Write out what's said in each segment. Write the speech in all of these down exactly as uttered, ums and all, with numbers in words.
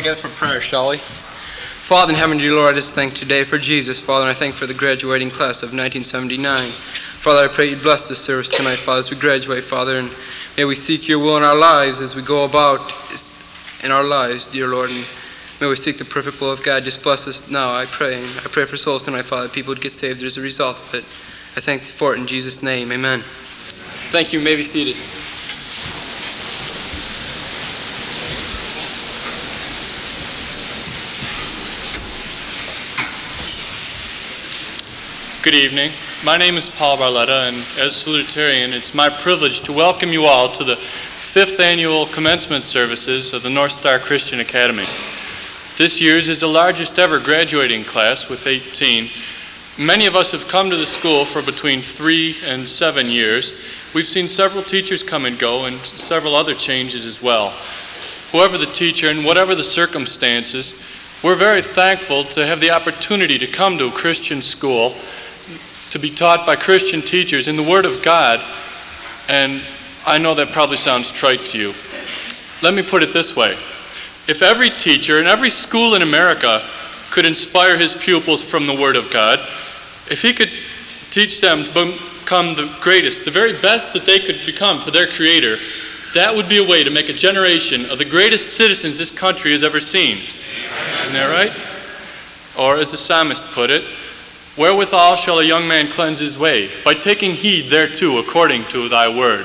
together for prayer, shall we? Father in heaven, dear Lord, I just thank today for Jesus, Father, and I thank for the graduating class of nineteen seventy-nine. Father, I pray you bless this service tonight, Father, as we graduate, Father, and may we seek your will in our lives as we go about in our lives, dear Lord, and may we seek the perfect will of God. Just bless us now, I pray. And I pray for souls tonight, Father, people would get saved as a result of it. I thank you for it in Jesus' name. Amen. Thank you. You may be seated. Good evening. My name is Paul Barletta, and as salutarian, it's my privilege to welcome you all to the fifth annual commencement services of the North Star Christian Academy. This year's is the largest ever graduating class with eighteen. Many of us have come to the school for between three and seven years. We've seen several teachers come and go and several other changes as well. Whoever the teacher and whatever the circumstances, we're very thankful to have the opportunity to come to a Christian school, to be taught by Christian teachers in the Word of God. And I know that probably sounds trite to you. Let me put it this way. If every teacher in every school in America could inspire his pupils from the Word of God, if he could teach them to become the greatest, the very best that they could become for their Creator, that would be a way to make a generation of the greatest citizens this country has ever seen. Isn't that right? Or as the psalmist put it, wherewithal shall a young man cleanse his way? By taking heed thereto according to thy word.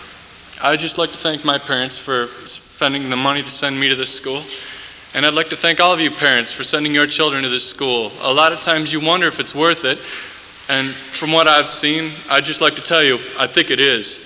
I'd just like to thank my parents for spending the money to send me to this school. And I'd like to thank all of you parents for sending your children to this school. A lot of times you wonder if it's worth it. And from what I've seen, I'd just like to tell you, I think it is.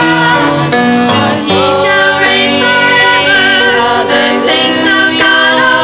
Thanks of God.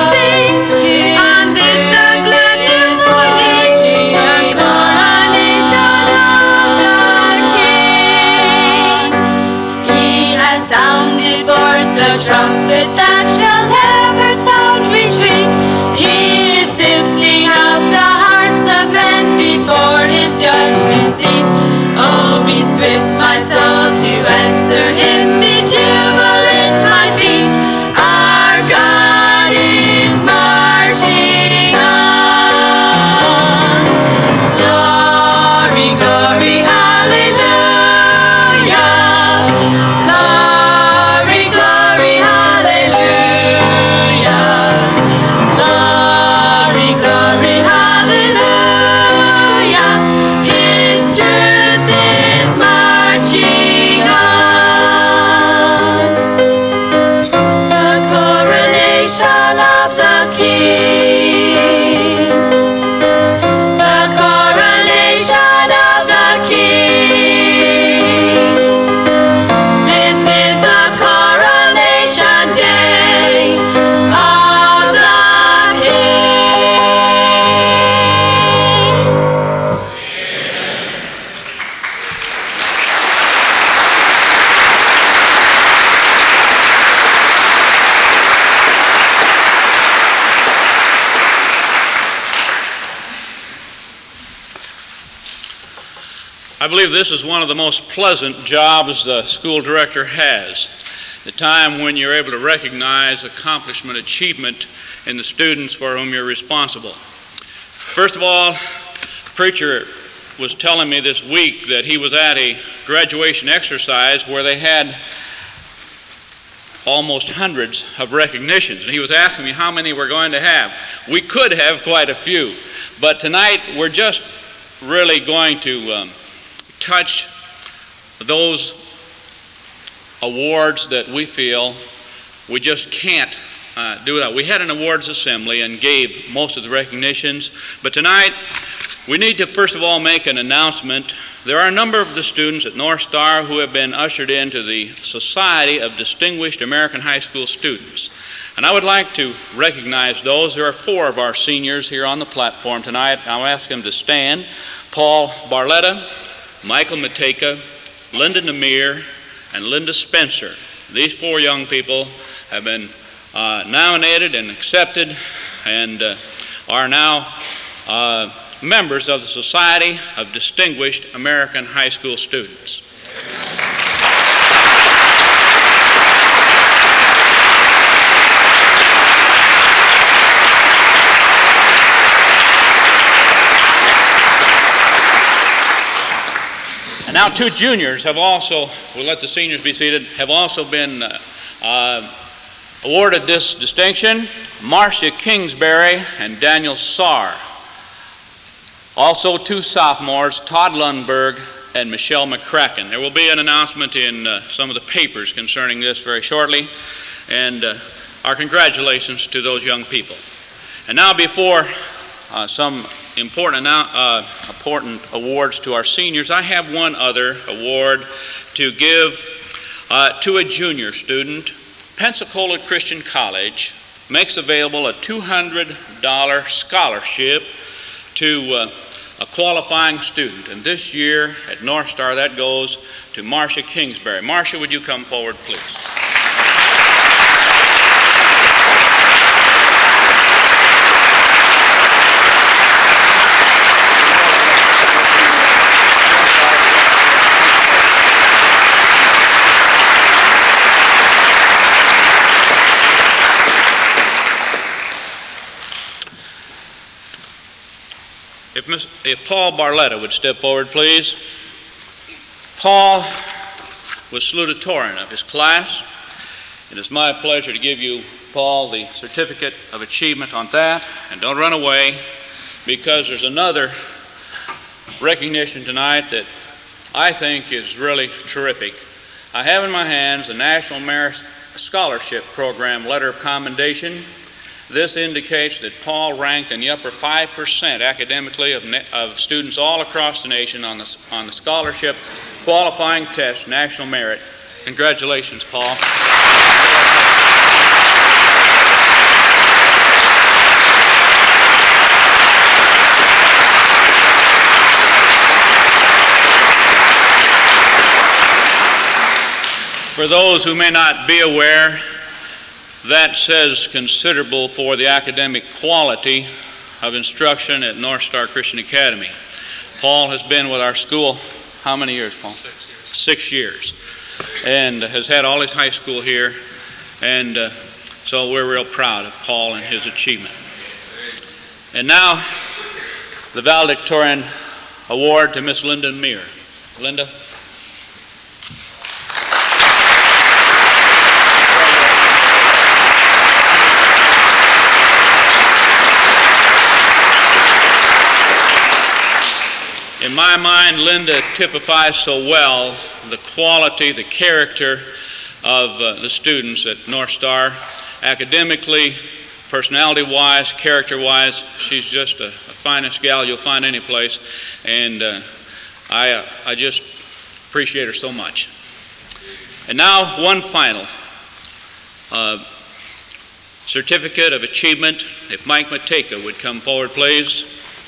I believe this is one of the most pleasant jobs the school director has. The time when you're able to recognize accomplishment, achievement in the students for whom you're responsible. First of all, the preacher was telling me this week that he was at a graduation exercise where they had almost hundreds of recognitions, and he was asking me how many we're going to have. We could have quite a few, but tonight we're just really going to um, touch those awards that we feel we just can't uh, do that. We had an awards assembly and gave most of the recognitions, but tonight we need to first of all make an announcement. There are a number of the students at North Star who have been ushered into the Society of Distinguished American High School Students. And I would like to recognize those. There are four of our seniors here on the platform tonight. I'll ask them to stand. Paul Barletta, Michael Mateka, Linda Namir, and Linda Spencer. These four young people have been uh, nominated and accepted and uh, are now uh, members of the Society of Distinguished American High School Students. And now two juniors have also, we'll let the seniors be seated, have also been uh, uh, awarded this distinction, Marcia Kingsbury and Daniel Sarr. Also, two sophomores, Todd Lundberg and Michelle McCracken. There will be an announcement in uh, some of the papers concerning this very shortly, and uh, our congratulations to those young people. And now, before uh, some important, uh, important awards to our seniors, I have one other award to give uh, to a junior student. Pensacola Christian College makes available a two hundred dollar scholarship to uh, a qualifying student. And this year at North Star, that goes to Marcia Kingsbury. Marcia, would you come forward, please? If, Miss, if Paul Barletta would step forward, please. Paul was salutatorian of his class. It is my pleasure to give you, Paul, the certificate of achievement on that. And don't run away, because there's another recognition tonight that I think is really terrific. I have in my hands the National Merit Scholarship Program Letter of Commendation. This indicates that Paul ranked in the upper five percent academically of, of students all across the nation on the, on the scholarship qualifying test, National Merit. Congratulations, Paul. For those who may not be aware, that says considerable for the academic quality of instruction at North Star Christian Academy. Paul has been with our school how many years, Paul? Six years. Six years. And has had all his high school here. And uh, so we're real proud of Paul and his achievement. And now, the valedictorian award to Miss Linda Meir. Linda? In my mind, Linda typifies so well the quality, the character of uh, the students at North Star. Academically, personality-wise, character-wise, she's just a, a finest gal you'll find any place, and uh, I, uh, I just appreciate her so much. And now, one final uh, certificate of achievement. If Mike Mateka would come forward, please.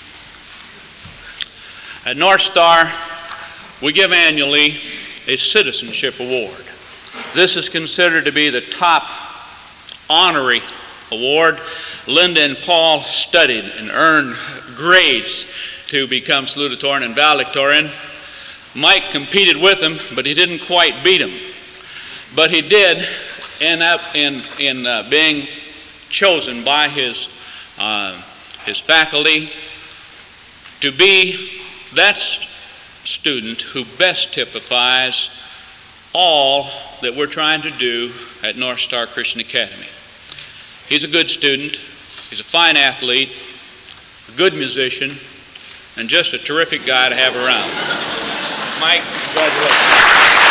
At North Star, we give annually a citizenship award. This is considered to be the top honorary award. Linda and Paul studied and earned grades to become salutatorian and valedictorian. Mike competed with him, but he didn't quite beat him. But he did end up in, in uh, being chosen by his, uh, his faculty to be that st- student who best typifies all that we're trying to do at North Star Christian Academy. He's a good student, he's a fine athlete, a good musician, and just a terrific guy to have around. Mike, congratulations.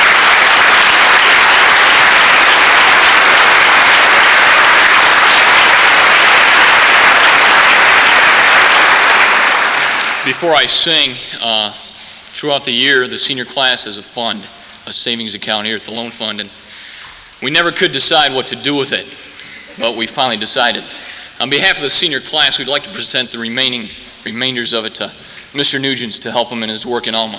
Before I sing, uh, throughout the year, the senior class has a fund, a savings account here at the Loan Fund, and we never could decide what to do with it, but we finally decided. On behalf of the senior class, we'd like to present the remaining remainders of it to Mister Nugent to help him in his work in Alma.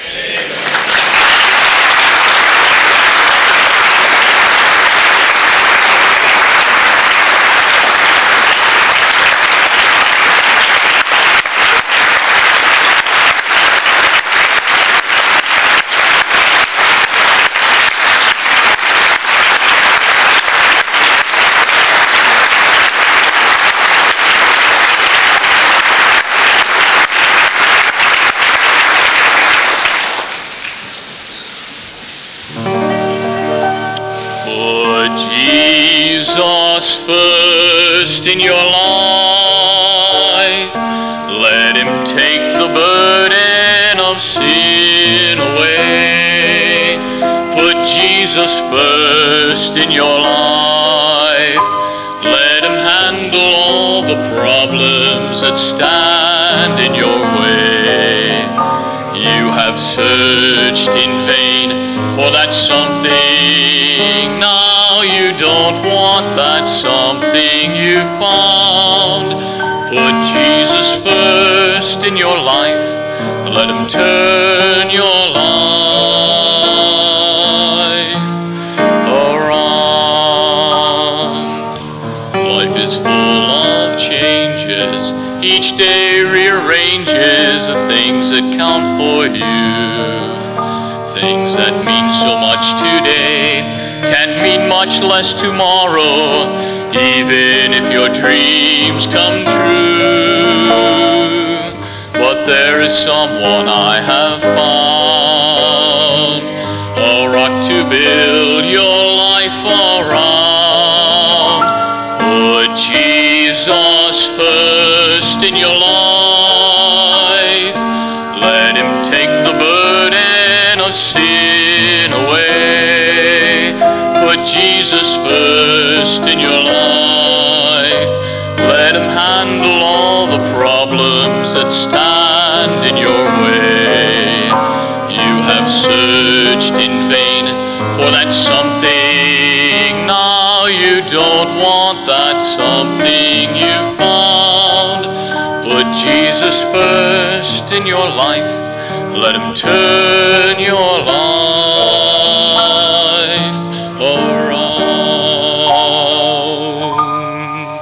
First in your life, let him take the burden of sin away. Put Jesus first in your life, let him handle all the problems that stand in your way. You have searched in vain for that something, now you don't want that something you found. Put Jesus first in your life, let him turn your life around. Life is full of changes, each day rearranges the things that count for you. Things that mean so much today can mean much less tomorrow, even if your dreams come true. But there is someone I have found, a rock to build your life around. Put Jesus first in your life, let him take the burden of sin away. Put Jesus first in your life, let him handle all the problems that stand in your way. You have searched in vain for that something, now you don't want that something you found. Put Jesus first in your life, let him turn your life around.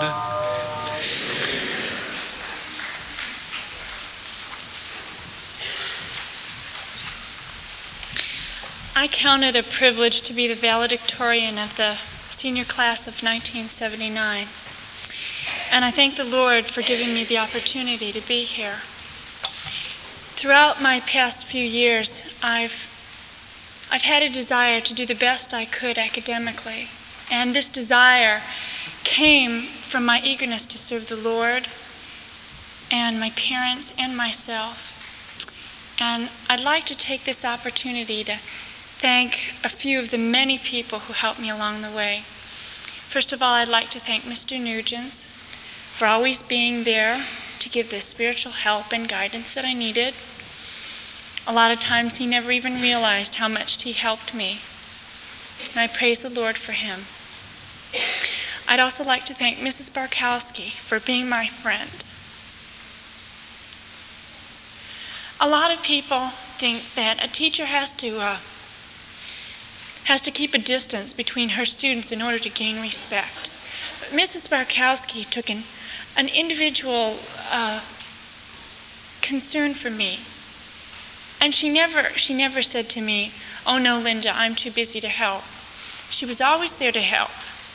I count it a privilege to be the valedictorian of the senior class of nineteen seventy-nine. And I thank the Lord for giving me the opportunity to be here. Throughout my past few years, I've I've had a desire to do the best I could academically. And this desire came from my eagerness to serve the Lord and my parents and myself. And I'd like to take this opportunity to thank a few of the many people who helped me along the way. First of all, I'd like to thank Mister Nugent for always being there to give the spiritual help and guidance that I needed. A lot of times he never even realized how much he helped me. And I praise the Lord for him. I'd also like to thank Missus Barkowski for being my friend. A lot of people think that a teacher has to uh, has to keep a distance between her students in order to gain respect. But Missus Barkowski took an, an individual uh, concern for me. I And she never, she never said to me, "Oh no, Linda, I'm too busy to help." She was always there to help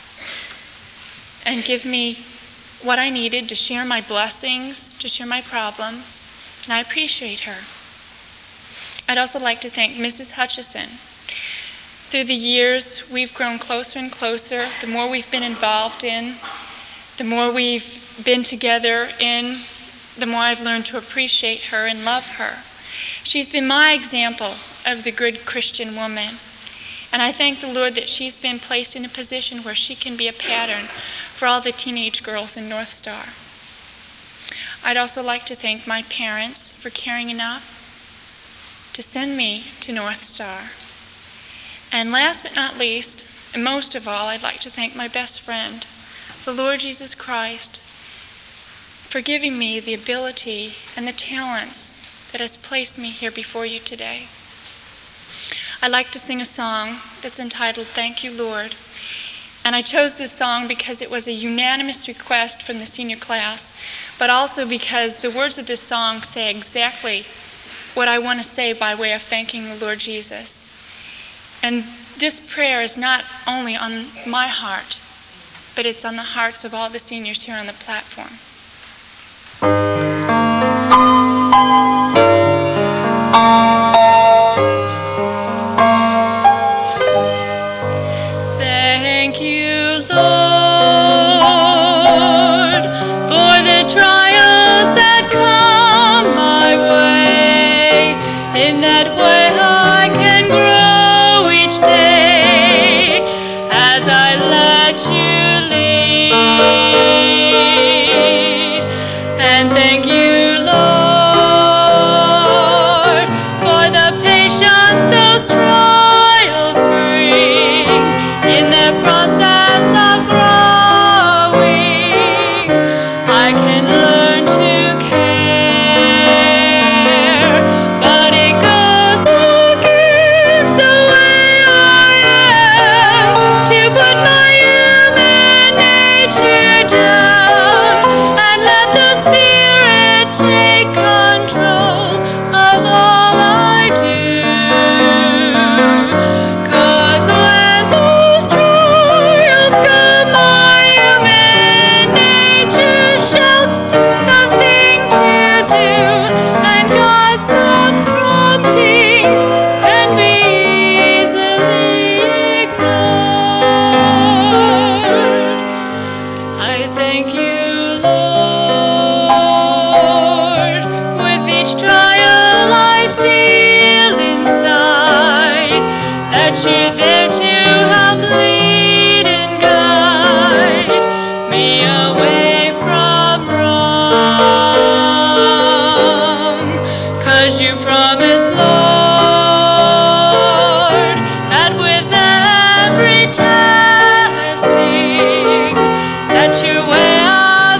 and give me what I needed, to share my blessings, to share my problems, and I appreciate her. I'd also like to thank Missus Hutchison. Through the years, we've grown closer and closer. The more we've been involved in, the more we've been together in, the more I've learned to appreciate her and love her. She's been my example of the good Christian woman. And I thank the Lord that she's been placed in a position where she can be a pattern for all the teenage girls in North Star. I'd also like to thank my parents for caring enough to send me to North Star. And last but not least, and most of all, I'd like to thank my best friend, the Lord Jesus Christ, for giving me the ability and the talents that has placed me here before you today. I'd like to sing a song that's entitled "Thank You, Lord." And I chose this song because it was a unanimous request from the senior class, but also because the words of this song say exactly what I want to say by way of thanking the Lord Jesus. And this prayer is not only on my heart, but it's on the hearts of all the seniors here on the platform. Thank you, Lord, for the trials that come my way. In that way I can grow each day as I let you lead. And thank you, Lord, for the patience those trials bring. In the process of growing, I can learn to care, but it goes against the way I am to put my human nature down and let the Spirit take control of all I do. 'Cause when those trials come, my human nature shouts something to do, and God's soft prompting can be easily ignored. I thank you, Lord, with each trial I feel inside that you're there to help lead and guide me away from wrong. 'Cause you promised, Lord, that with every testing, that your way I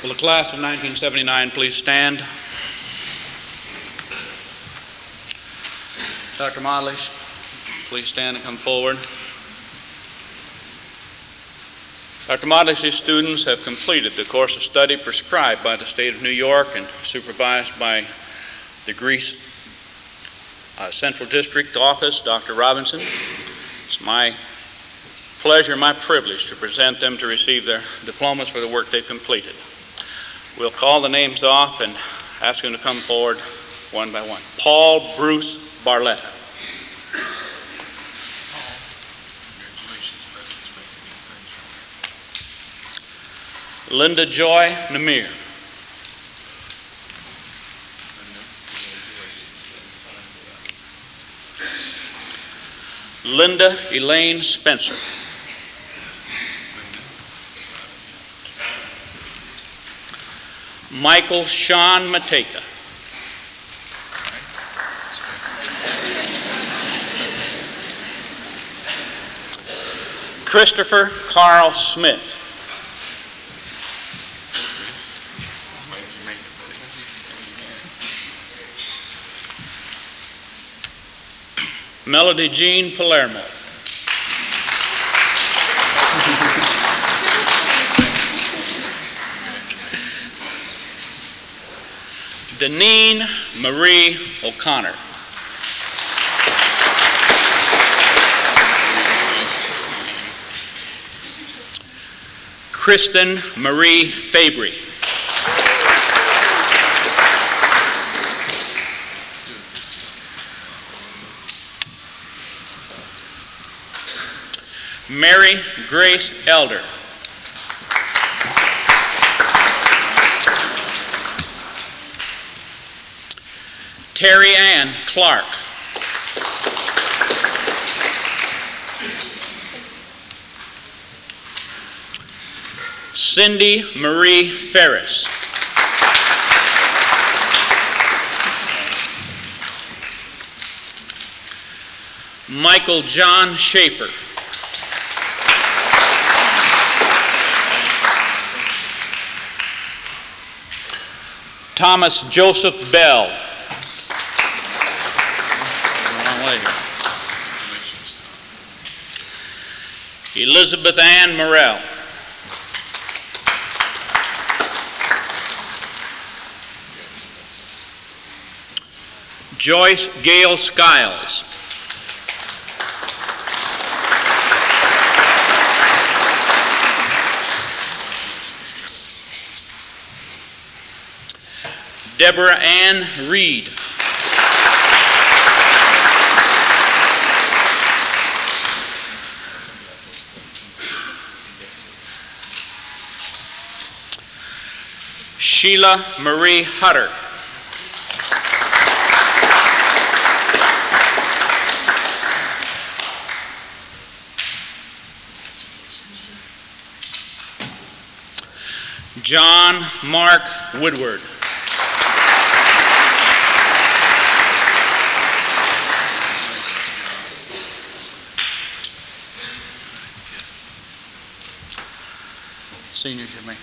Will the class of nineteen seventy-nine please stand? Doctor Modley, please stand and come forward. Doctor Modley's students have completed the course of study prescribed by the State of New York and supervised by the Greece uh, Central District Office, Doctor Robinson. It's my pleasure, my privilege to present them to receive their diplomas for the work they've completed. We'll call the names off and ask them to come forward one by one. Paul Bruce Barletta. Linda Joy Namir. Linda Elaine Spencer. Michael Sean Mateka. Christopher Carl Smith. Melody Jean Palermo. Deneen Marie O'Connor. Kristen Marie Fabry. Mary Grace Elder. Terry Ann Clark. Cindy Marie Ferris. Michael John Schaefer. Thomas Joseph Bell. Elizabeth Ann Morrell. Joyce Gale Skiles. Deborah Ann Reed. Sheila Marie Hutter. John Mark Woodward. Seniors, you may.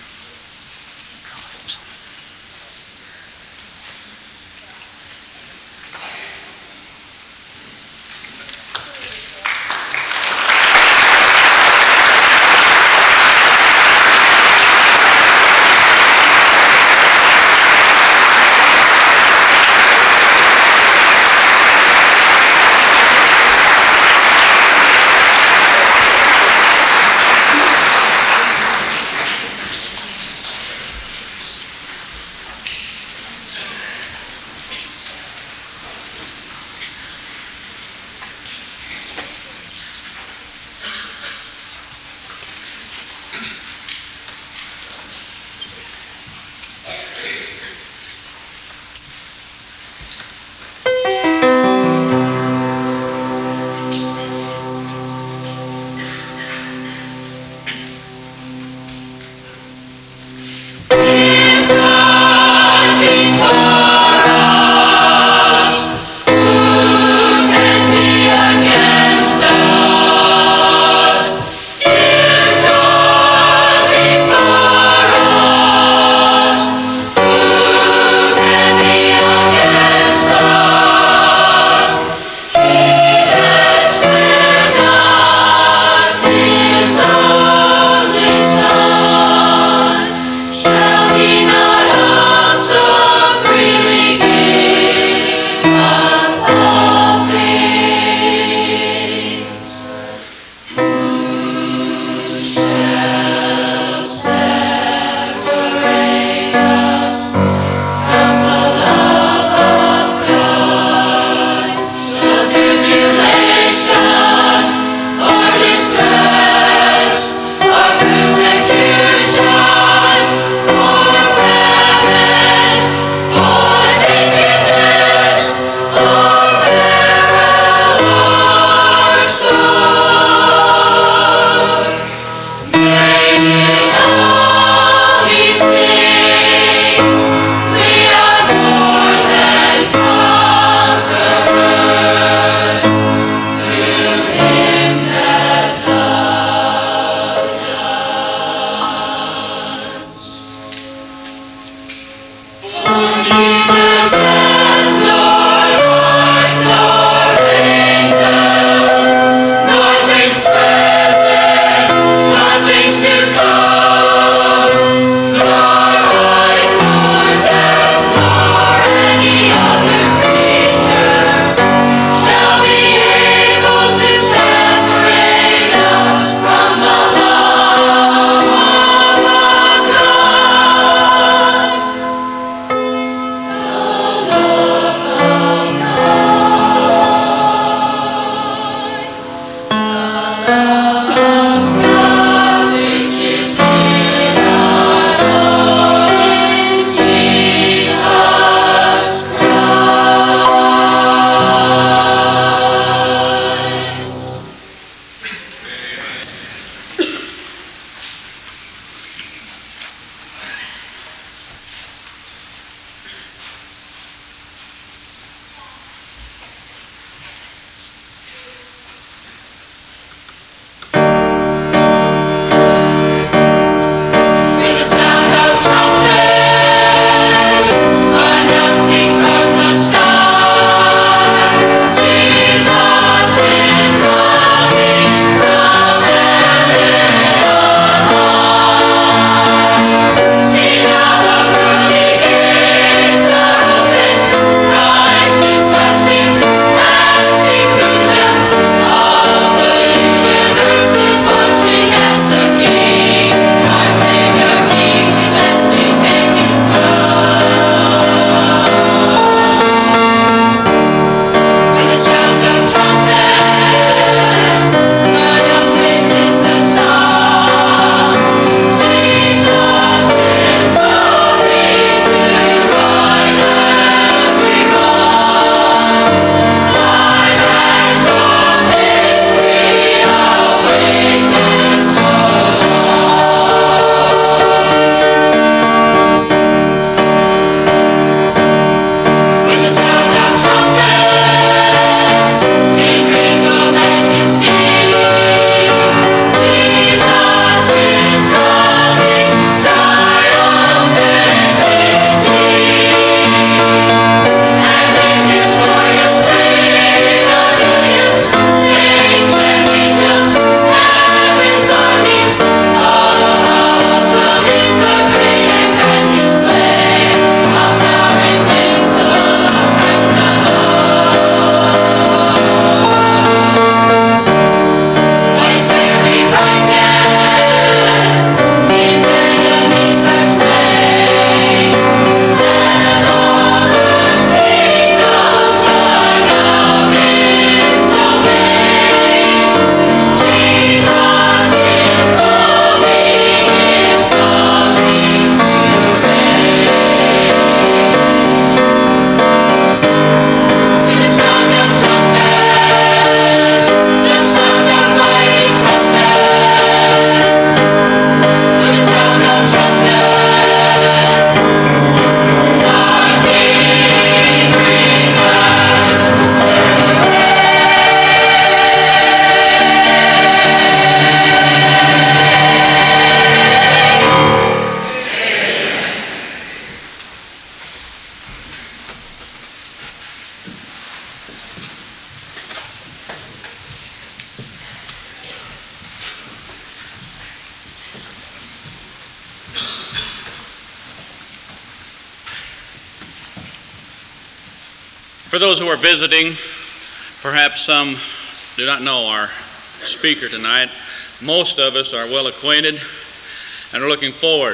For those who are visiting, perhaps some do not know our speaker tonight. Most of us are well acquainted and are looking forward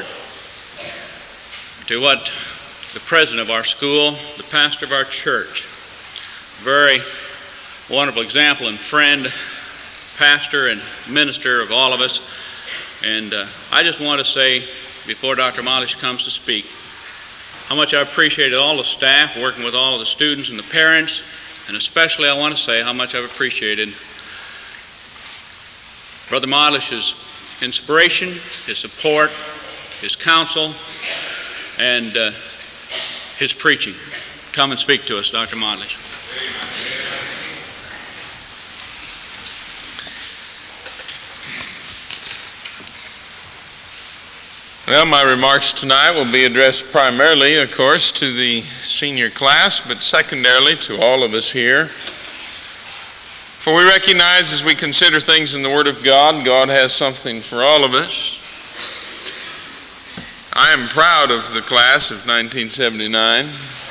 to what the president of our school, the pastor of our church, very wonderful example and friend, pastor and minister of all of us. And uh, I just want to say, before Doctor Malish comes to speak, how much I appreciated all the staff working with all of the students and the parents, and especially I want to say how much I've appreciated Brother Malish's inspiration, his support, his counsel, and uh, his preaching. Come and speak to us, Doctor Malish. Well, my remarks tonight will be addressed primarily, of course, to the senior class, but secondarily to all of us here. For we recognize as we consider things in the Word of God, God has something for all of us. I am proud of the class of nineteen seventy-nine.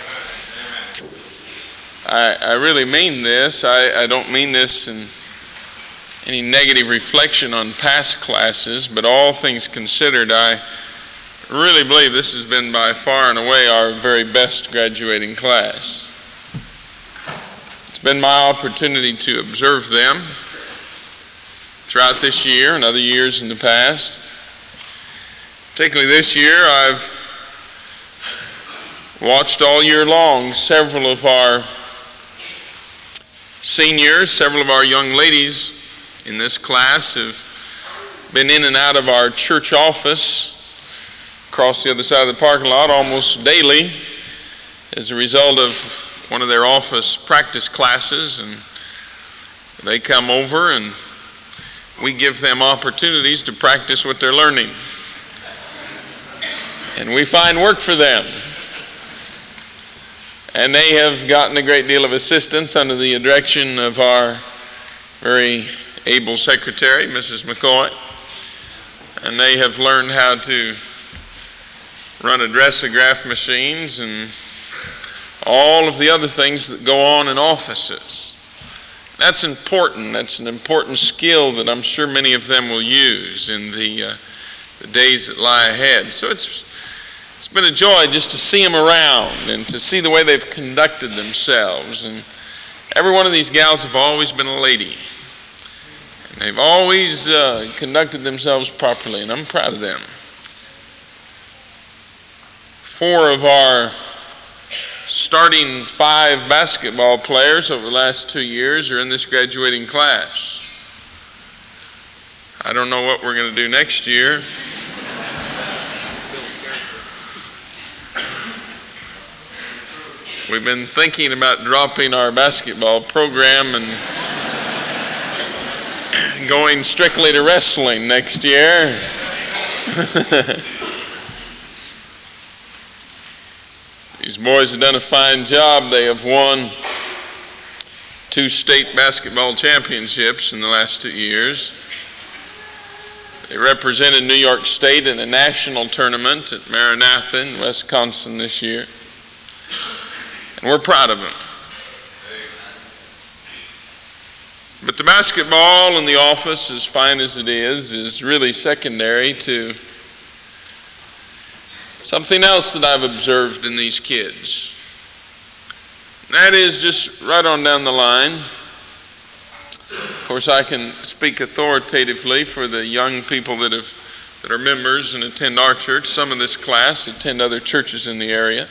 I, I really mean this. I, I don't mean this in any negative reflection on past classes, but all things considered, I really believe this has been by far and away our very best graduating class. It's been my opportunity to observe them, throughout this year and other years in the past. Particularly this year, I've watched all year long several of our seniors, several of our young ladies in this class have been in and out of our church office across the other side of the parking lot almost daily as a result of one of their office practice classes, and they come over and we give them opportunities to practice what they're learning. And we find work for them. And they have gotten a great deal of assistance under the direction of our very able secretary, Missus McCoy. And they have learned how to run addressograph machines and all of the other things that go on in offices. That's important. That's an important skill that I'm sure many of them will use in the, uh, the days that lie ahead. So it's it's been a joy just to see them around and to see the way they've conducted themselves. And every one of these gals have always been a lady. And they've always uh, conducted themselves properly, and I'm proud of them. Four of our starting five basketball players over the last two years are in this graduating class. I don't know what we're going to do next year. We've been thinking about dropping our basketball program and going strictly to wrestling next year. These boys have done a fine job. They have won two state basketball championships in the last two years. They represented New York State in a national tournament at Maranatha in Wisconsin this year. And we're proud of them. But the basketball in the office, as fine as it is, is really secondary to something else that I've observed in these kids. That is just right on down the line. Of course, I can speak authoritatively for the young people that have that are members and attend our church. Some of this class attend other churches in the area.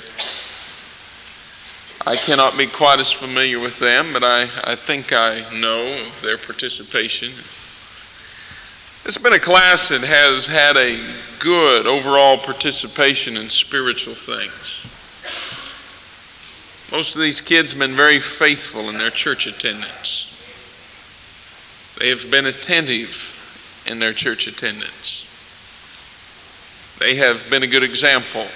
I cannot be quite as familiar with them, but I, I think I know of their participation. It's been a class that has had a good overall participation in spiritual things. Most of these kids have been very faithful in their church attendance. They have been attentive in their church attendance. They have been a good example.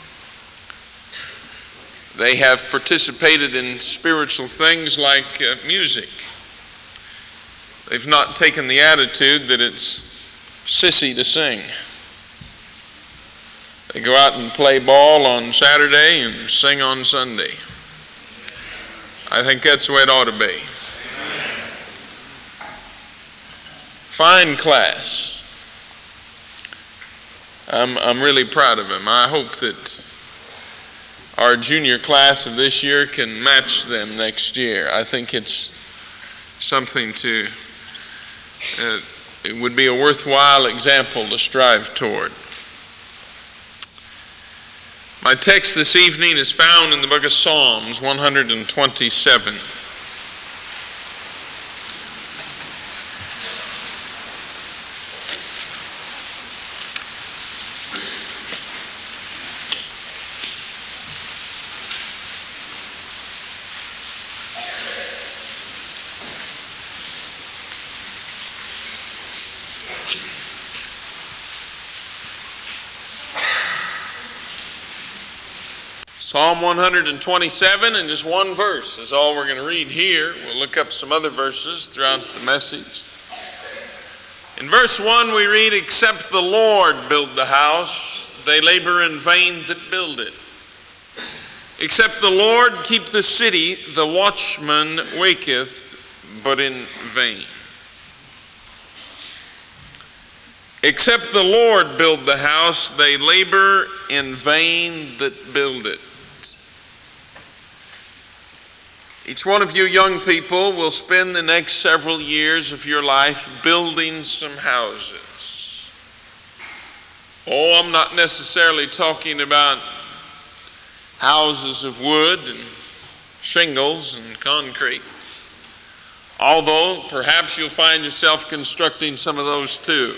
They have participated in spiritual things like uh, music. They've not taken the attitude that it's sissy to sing. They go out and play ball on Saturday and sing on Sunday. I think that's the way it ought to be. Fine class. I'm, I'm really proud of them. I hope that our junior class of this year can match them next year. I think it's something to, uh, it would be a worthwhile example to strive toward. My text this evening is found in the book of Psalms one twenty-seven. Psalm one twenty-seven, and just one verse is all we're going to read here. We'll look up some other verses throughout the message. In verse one we read, "Except the Lord build the house, they labor in vain that build it. Except the Lord keep the city, the watchman waketh, but in vain." Except the Lord build the house, they labor in vain that build it. Each one of you young people will spend the next several years of your life building some houses. Oh, I'm not necessarily talking about houses of wood and shingles and concrete, although perhaps you'll find yourself constructing some of those too.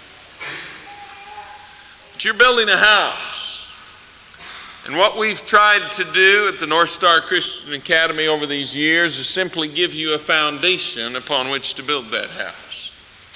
But you're building a house. And what we've tried to do at the North Star Christian Academy over these years is simply give you a foundation upon which to build that house.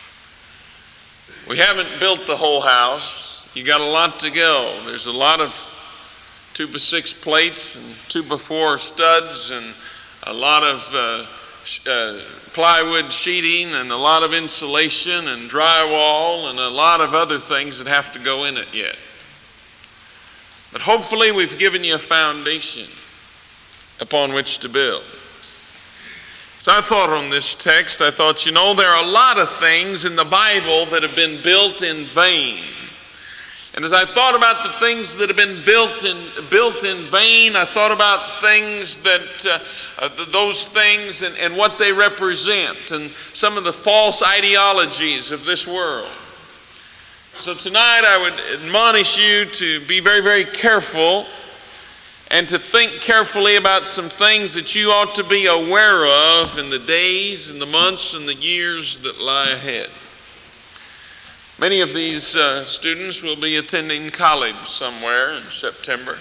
We haven't built the whole house. You got a lot to go. There's a lot of two by six plates and two by four studs and a lot of uh, sh- uh, plywood sheeting and a lot of insulation and drywall and a lot of other things that have to go in it yet. But hopefully we've given you a foundation upon which to build. So I thought on this text, I thought, you know, there are a lot of things in the Bible that have been built in vain. And as I thought about the things that have been built in, built in vain, I thought about things that, uh, uh, those things and, and what they represent and some of the false ideologies of this world. So tonight I would admonish you to be very, very careful and to think carefully about some things that you ought to be aware of in the days and the months and the years that lie ahead. Many of these uh, students will be attending college somewhere in September.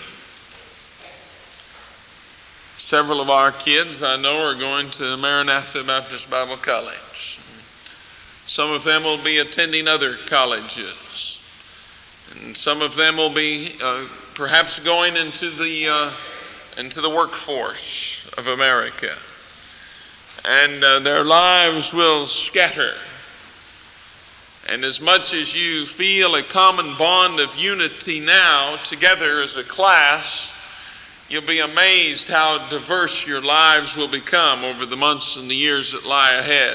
Several of our kids I know are going to Maranatha Baptist Bible College. Some of them will be attending other colleges. And some of them will be uh, perhaps going into the, uh, into the workforce of America. And uh, their lives will scatter. And as much as you feel a common bond of unity now together as a class, you'll be amazed how diverse your lives will become over the months and the years that lie ahead.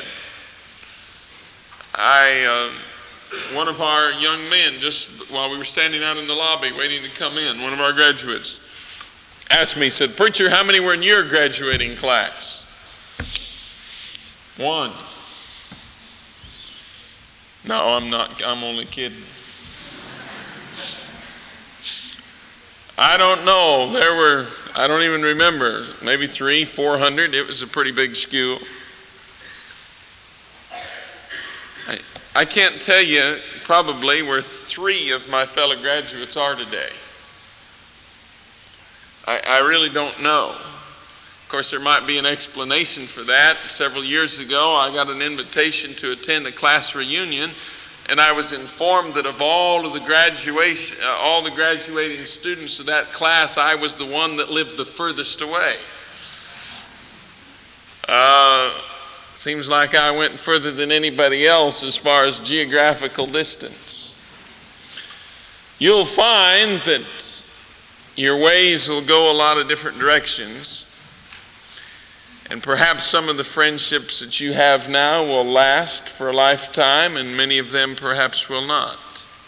I, uh, one of our young men, just while we were standing out in the lobby waiting to come in, one of our graduates, asked me, said, "Preacher, how many were in your graduating class?" One. No, I'm not. I'm only kidding. I don't know. There were, I don't even remember, maybe three, four hundred. It was a pretty big school. I, I can't tell you probably where three of my fellow graduates are today. I, I really don't know. Of course, there might be an explanation for that. Several years ago, I got an invitation to attend a class reunion, and I was informed that of all of the graduation, uh, all the graduating students of that class, I was the one that lived the furthest away. Uh, seems like I went further than anybody else as far as geographical distance. You'll find that your ways will go a lot of different directions. And perhaps some of the friendships that you have now will last for a lifetime, and many of them perhaps will not.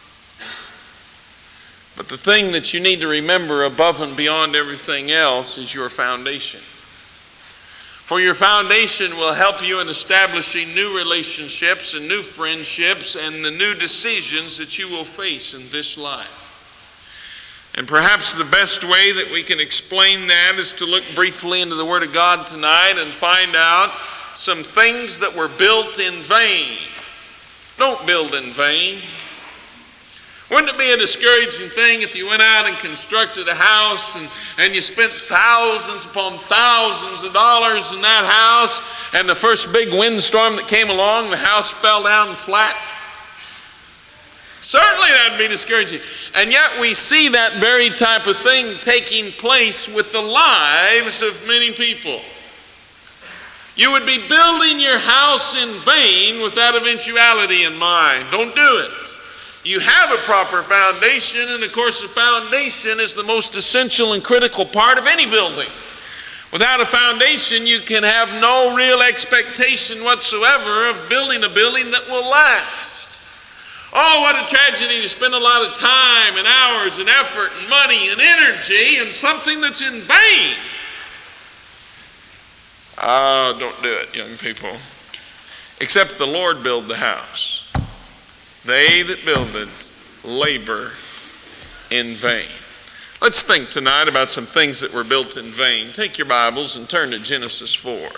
But the thing that you need to remember above and beyond everything else is your foundation. For your foundation will help you in establishing new relationships and new friendships and the new decisions that you will face in this life. And perhaps the best way that we can explain that is to look briefly into the Word of God tonight and find out some things that were built in vain. Don't build in vain. Wouldn't it be a discouraging thing if you went out and constructed a house and, and you spent thousands upon thousands of dollars in that house, and the first big windstorm that came along, the house fell down flat? Certainly that would be discouraging. And yet we see that very type of thing taking place with the lives of many people. You would be building your house in vain with that eventuality in mind. Don't do it. You have a proper foundation, and of course the foundation is the most essential and critical part of any building. Without a foundation, you can have no real expectation whatsoever of building a building that will last. Oh, what a tragedy to spend a lot of time and hours and effort and money and energy in something that's in vain. Ah, don't do it, young people. Except the Lord build the house. They that build it labor in vain. Let's think tonight about some things that were built in vain. Take your Bibles and turn to Genesis four.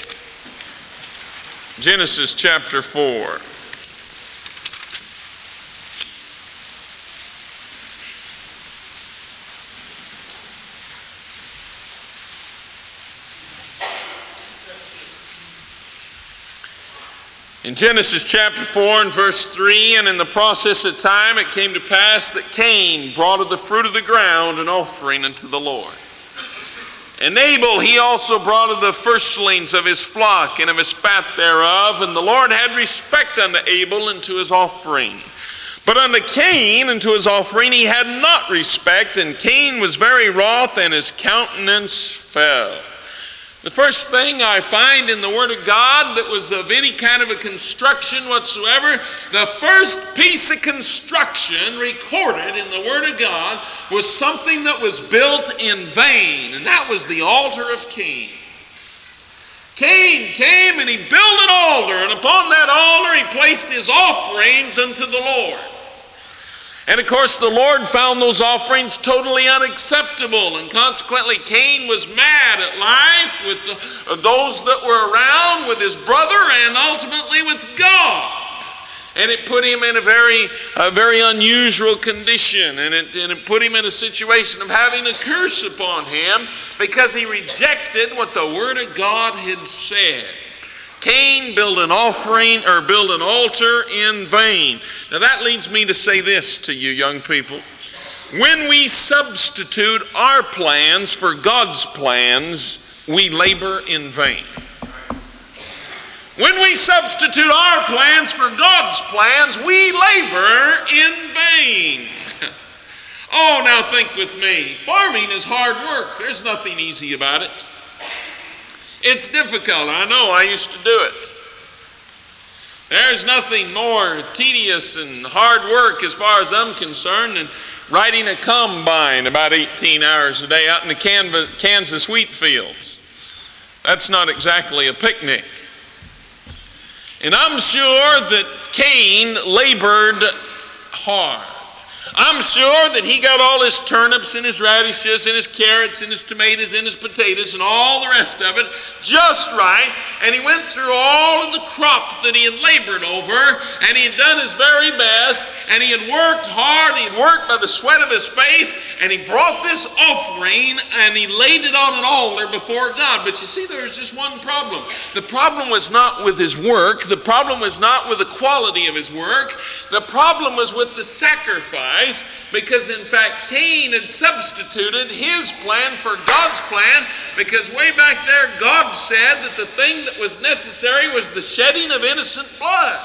Genesis chapter four. In Genesis chapter four and verse three, and in the process of time it came to pass that Cain brought of the fruit of the ground an offering unto the Lord. And Abel he also brought of the firstlings of his flock and of his fat thereof, and the Lord had respect unto Abel and to his offering. But unto Cain and to his offering he had not respect, and Cain was very wroth, and his countenance fell. The first thing I find in the Word of God that was of any kind of a construction whatsoever, the first piece of construction recorded in the Word of God was something that was built in vain, and that was the altar of Cain. Cain came and he built an altar, and upon that altar he placed his offerings unto the Lord. And of course the Lord found those offerings totally unacceptable, and consequently Cain was mad at life with the, uh, those that were around, with his brother, and ultimately with God. And it put him in a very, a very unusual condition, and it, and it put him in a situation of having a curse upon him because he rejected what the Word of God had said. Cain built an offering or built an altar in vain. Now that leads me to say this to you young people. When we substitute our plans for God's plans, we labor in vain. When we substitute our plans for God's plans, we labor in vain. Oh, now think with me. Farming is hard work. There's nothing easy about it. It's difficult. I know. I used to do it. There's nothing more tedious and hard work as far as I'm concerned than riding a combine about eighteen hours a day out in the Kansas wheat fields. That's not exactly a picnic. And I'm sure that Cain labored hard. I'm sure that he got all his turnips and his radishes and his carrots and his tomatoes and his potatoes and all the rest of it just right. And he went through all of the crop that he had labored over, and he had done his very best, and he had worked hard. He had worked by the sweat of his face, and he brought this offering and he laid it on an altar before God. But you see, there was just one problem. The problem was not with his work. The problem was not with the quality of his work. The problem was with the sacrifice. Because in fact Cain had substituted his plan for God's plan, because way back there God said that the thing that was necessary was the shedding of innocent blood.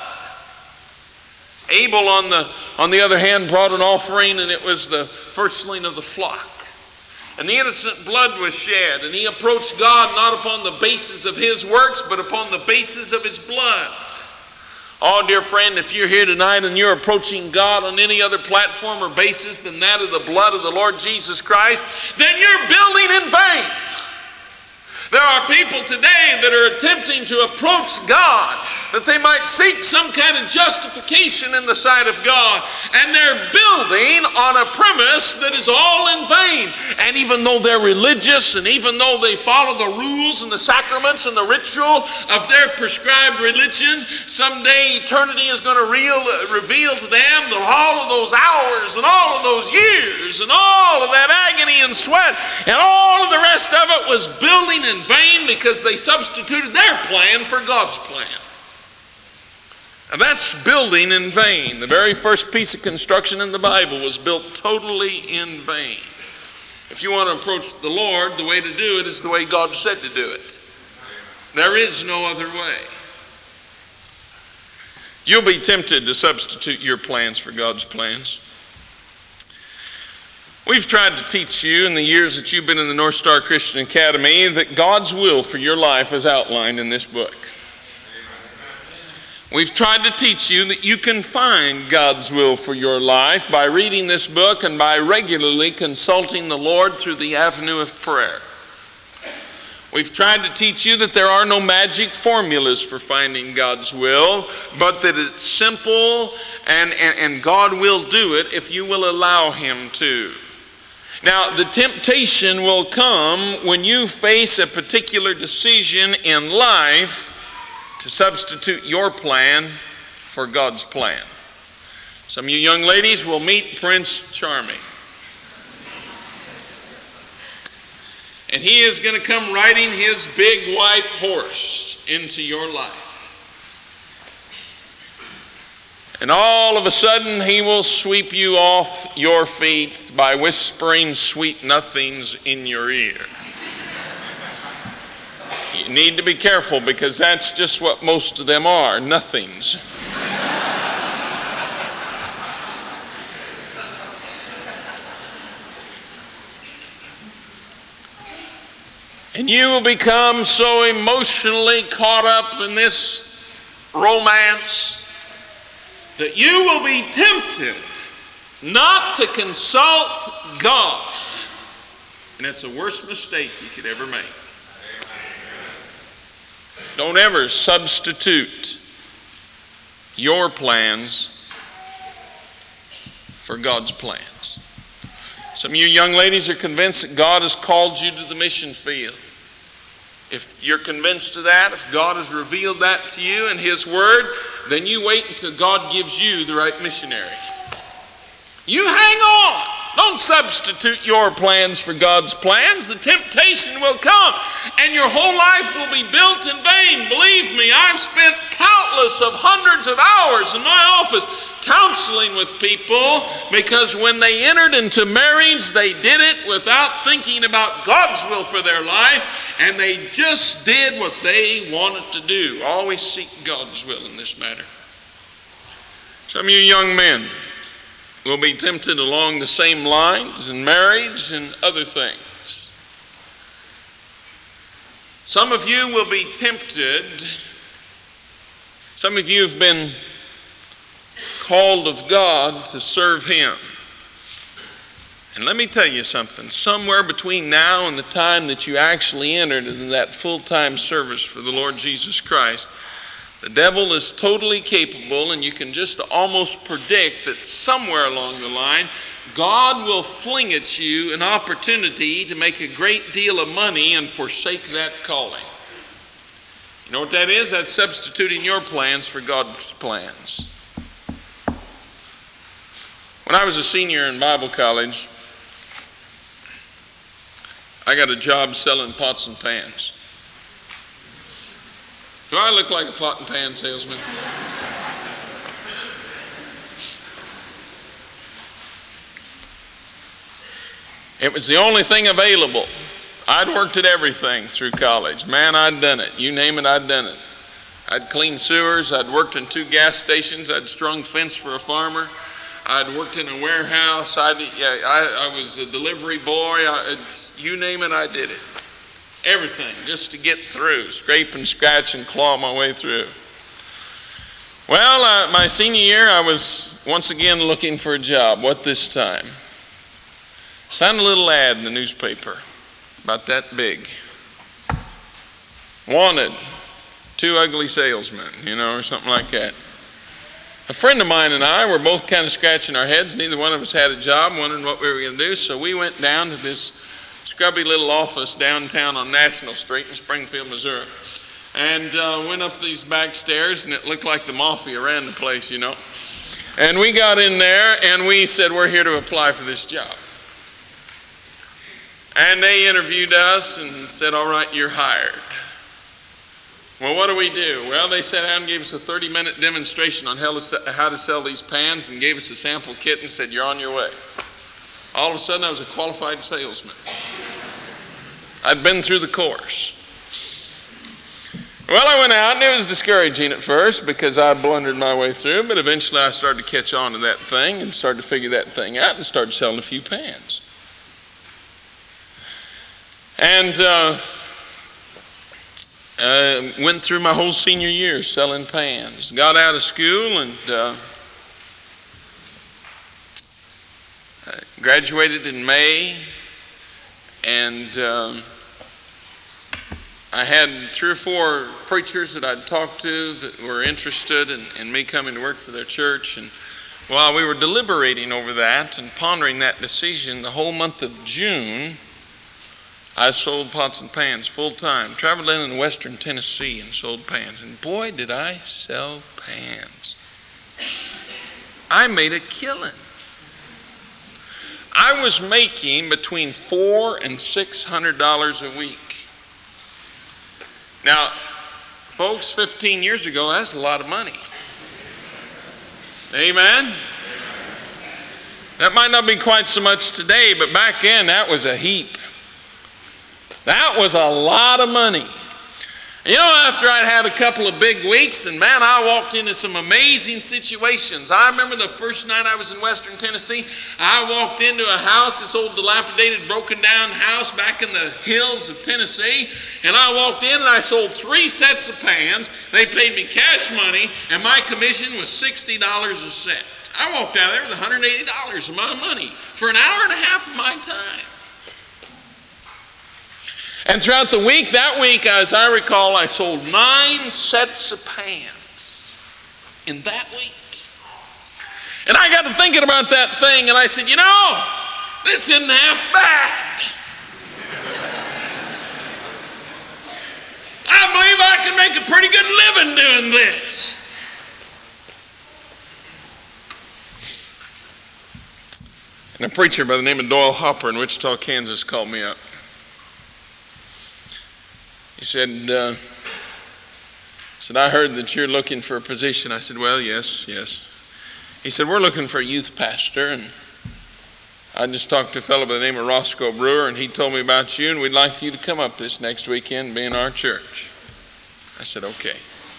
Abel on the, on the other hand brought an offering, and it was the firstling of the flock. And the innocent blood was shed, and he approached God not upon the basis of his works, but upon the basis of his blood. Oh, dear friend, if you're here tonight and you're approaching God on any other platform or basis than that of the blood of the Lord Jesus Christ, then you're building in vain. There are people today that are attempting to approach God that they might seek some kind of justification in the sight of God, and they're building on a premise that is all in vain. And even though they're religious, and even though they follow the rules and the sacraments and the ritual of their prescribed religion, someday eternity is going to real, reveal to them that all of those hours and all of those years and all of that agony and sweat and all of the rest of it was building in vain because they substituted their plan for God's plan. And that's building in vain. The very first piece of construction in the Bible was built totally in vain. If you want to approach the Lord, the way to do it is the way God said to do it. There is no other way. You'll be tempted to substitute your plans for God's plans. We've tried to teach you in the years that you've been in the North Star Christian Academy that God's will for your life is outlined in this book. We've tried to teach you that you can find God's will for your life by reading this book and by regularly consulting the Lord through the avenue of prayer. We've tried to teach you that there are no magic formulas for finding God's will, but that it's simple and, and, and God will do it if you will allow Him to. Now, the temptation will come when you face a particular decision in life to substitute your plan for God's plan. Some of you young ladies will meet Prince Charming. And he is going to come riding his big white horse into your life. And all of a sudden he will sweep you off your feet by whispering sweet nothings in your ear. You need to be careful, because that's just what most of them are, nothings. And you will become so emotionally caught up in this romance that you will be tempted not to consult God. And it's the worst mistake you could ever make. Don't ever substitute your plans for God's plans. Some of you young ladies are convinced that God has called you to the mission field. If you're convinced of that, if God has revealed that to you in His Word, then you wait until God gives you the right missionary. You hang on. Don't substitute your plans for God's plans. The temptation will come, and your whole life will be built in vain. Believe me, I've spent countless of hundreds of hours in my office counseling with people, because when they entered into marriage, they did it without thinking about God's will for their life, and they just did what they wanted to do. Always seek God's will in this matter. Some of you young men will be tempted along the same lines in marriage and other things. Some of you will be tempted. Some of you have been called of God to serve Him. And let me tell you something. Somewhere between now and the time that you actually entered into that full-time service for the Lord Jesus Christ, the devil is totally capable, and you can just almost predict that somewhere along the line, God will fling at you an opportunity to make a great deal of money and forsake that calling. You know what that is? That's substituting your plans for God's plans. When I was a senior in Bible college, I got a job selling pots and pans. Do I look like a pot and pan salesman? It was the only thing available. I'd worked at everything through college. Man, I'd done it. You name it, I'd done it. I'd cleaned sewers. I'd worked in two gas stations. I'd strung fence for a farmer. I'd worked in a warehouse. I'd, yeah, I, I was a delivery boy. I, you name it, I did it. Everything, just to get through, scrape and scratch and claw my way through. Well, uh, my senior year, I was once again looking for a job. What this time? Found a little ad in the newspaper, about that big. Wanted, two ugly salesmen, you know, or something like that. A friend of mine and I were both kind of scratching our heads. Neither one of us had a job, wondering what we were going to do. So we went down to this scrubby little office downtown on National Street in Springfield, Missouri. And uh, went up these back stairs, and it looked like the mafia ran the place, you know. And we got in there, and we said, we're here to apply for this job. And they interviewed us and said, all right, you're hired. Well, what do we do? Well, they sat down and gave us a thirty-minute demonstration on how to, how to sell these pans, and gave us a sample kit and said, you're on your way. All of a sudden, I was a qualified salesman. I'd been through the course. Well, I went out, and it was discouraging at first because I blundered my way through, but eventually I started to catch on to that thing and started to figure that thing out and started selling a few pans. And uh, uh, went through my whole senior year selling pans. Got out of school and uh, graduated in May, and uh, I had three or four preachers that I'd talked to that were interested in, in me coming to work for their church. And while we were deliberating over that and pondering that decision, the whole month of June, I sold pots and pans full time. Traveled in in western Tennessee and sold pans. And boy, did I sell pans. I made a killing. I was making between four and six hundred dollars a week. Now, folks, fifteen years ago, that's a lot of money. Amen? That might not be quite so much today, but back then, that was a heap. That was a lot of money. You know, after I'd had a couple of big weeks, and man, I walked into some amazing situations. I remember the first night I was in western Tennessee, I walked into a house, this old dilapidated, broken down house back in the hills of Tennessee, and I walked in and I sold three sets of pans. They paid me cash money, and my commission was sixty dollars a set. I walked out of there with one hundred eighty dollars of my money for an hour and a half of my time. And throughout the week, that week, as I recall, I sold nine sets of pans in that week. And I got to thinking about that thing, and I said, you know, this isn't half bad. I believe I can make a pretty good living doing this. And a preacher by the name of Doyle Hopper in Wichita, Kansas, called me up. He said, uh, said, I heard that you're looking for a position. I said, well, yes, yes. He said, we're looking for a youth pastor. And I just talked to a fellow by the name of Roscoe Brewer, and he told me about you, and we'd like you to come up this next weekend and be in our church. I said, okay.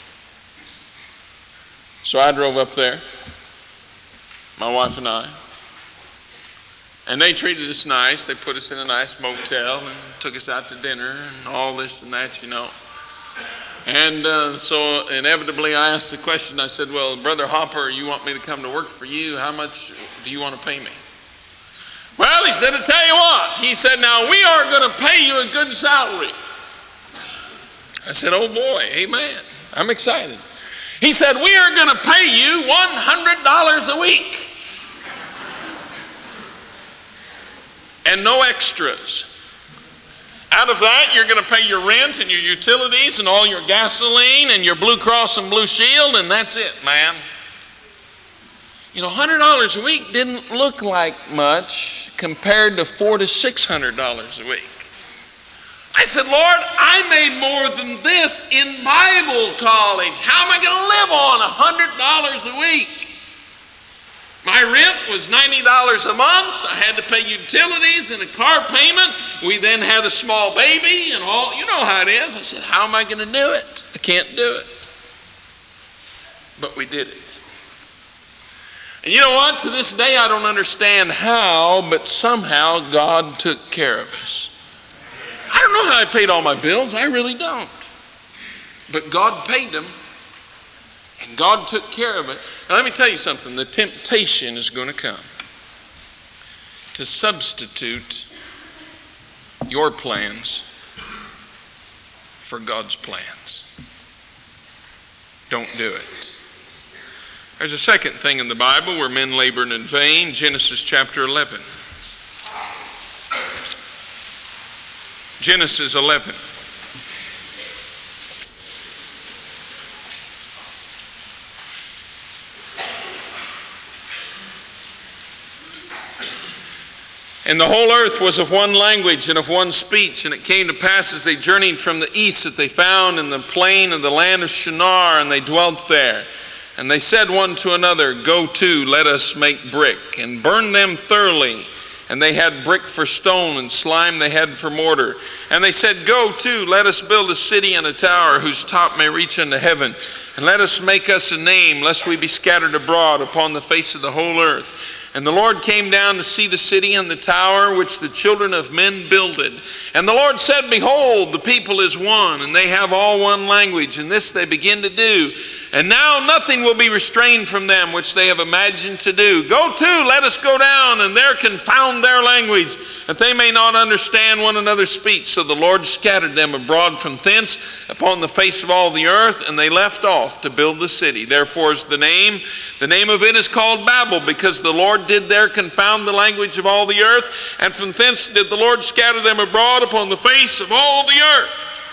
So I drove up there, my wife and I. And they treated us nice. They put us in a nice motel and took us out to dinner and all this and that, you know. And uh, so inevitably I asked the question. I said, well, Brother Hopper, you want me to come to work for you? How much do you want to pay me? Well, he said, I'll tell you what. He said, now we are going to pay you a good salary. I said, oh boy, amen. I'm excited. He said, we are going to pay you one hundred dollars a week. And no extras. Out of that, you're going to pay your rent and your utilities and all your gasoline and your Blue Cross and Blue Shield, and that's it, man. You know, one hundred dollars a week didn't look like much compared to four hundred to six hundred dollars a week. I said, Lord, I made more than this in Bible college. How am I going to live on one hundred dollars a week? My rent was ninety dollars a month. I had to pay utilities and a car payment. We then had a small baby and all. You know how it is. I said, how am I going to do it? I can't do it. But we did it. And you know what? To this day, I don't understand how, but somehow God took care of us. I don't know how I paid all my bills. I really don't. But God paid them. And God took care of it. Now let me tell you something. The temptation is going to come to substitute your plans for God's plans. Don't do it. There's a second thing in the Bible where men labored in vain. Genesis chapter eleven. Genesis eleven. And the whole earth was of one language and of one speech. And it came to pass as they journeyed from the east that they found in the plain of the land of Shinar, and they dwelt there. And they said one to another, go to, let us make brick, and burn them thoroughly. And they had brick for stone, and slime they had for mortar. And they said, go to, let us build a city and a tower, whose top may reach unto heaven. And let us make us a name, lest we be scattered abroad upon the face of the whole earth. And the Lord came down to see the city and the tower which the children of men builded. And the Lord said, Behold, the people is one, and they have all one language, and this they begin to do. And now nothing will be restrained from them which they have imagined to do. Go to, let us go down, and there confound their language, that they may not understand one another's speech. So the Lord scattered them abroad from thence upon the face of all the earth, and they left off to build the city. Therefore is the name, the name of it is called Babel, because the Lord did there confound the language of all the earth, and from thence did the Lord scatter them abroad upon the face of all the earth.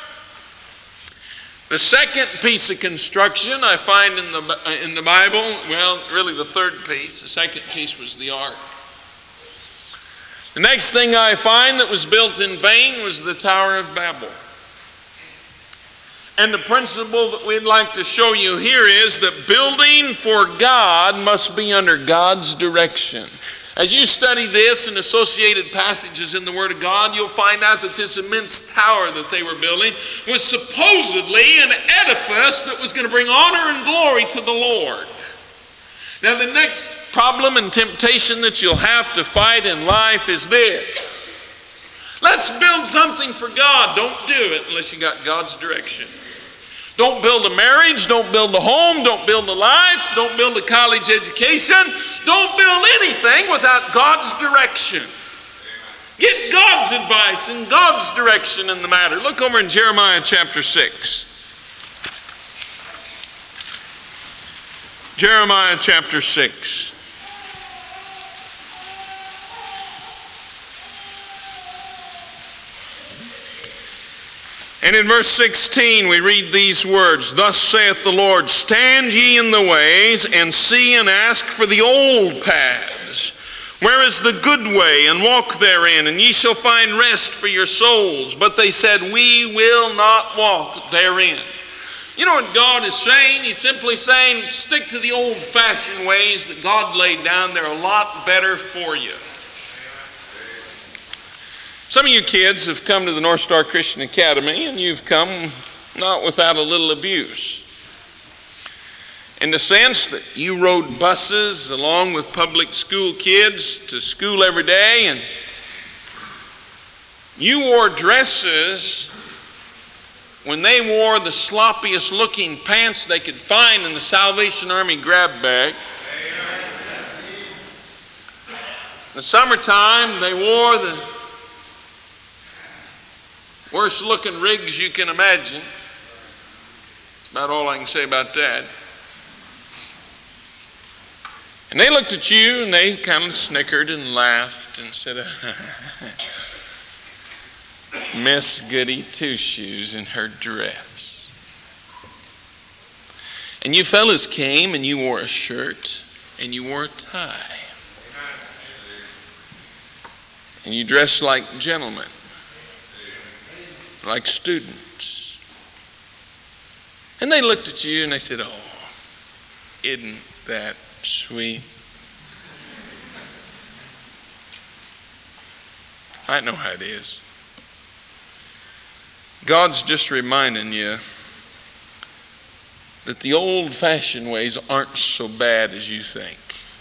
The second piece of construction I find in the, in the Bible, well, really the third piece. The second piece was the ark. The next thing I find that was built in vain was the Tower of Babel. And the principle that we'd like to show you here is that building for God must be under God's direction. As you study this and associated passages in the Word of God, you'll find out that this immense tower that they were building was supposedly an edifice that was going to bring honor and glory to the Lord. Now, the next problem and temptation that you'll have to fight in life is this. Let's build something for God. Don't do it unless you got God's direction. Don't build a marriage, don't build a home, don't build a life, don't build a college education. Don't build anything without God's direction. Get God's advice and God's direction in the matter. Look over in Jeremiah chapter six. Jeremiah chapter six. And in verse sixteen we read these words, Thus saith the Lord, Stand ye in the ways, and see and ask for the old paths. Where is the good way, and walk therein, and ye shall find rest for your souls. But they said, We will not walk therein. You know what God is saying? He's simply saying, stick to the old-fashioned ways that God laid down. They're a lot better for you. Some of you kids have come to the North Star Christian Academy, and you've come not without a little abuse. In the sense that you rode buses along with public school kids to school every day, and you wore dresses when they wore the sloppiest looking pants they could find in the Salvation Army grab bag. In the summertime, they wore the worst looking rigs you can imagine. That's about all I can say about that. And they looked at you and they kind of snickered and laughed and said, Miss Goody Two Shoes in her dress. And you fellas came and you wore a shirt and you wore a tie. And you dressed like gentlemen, like students. And they looked at you and they said, Oh, isn't that sweet? I know how it is. God's just reminding you that the old-fashioned ways aren't so bad as you think.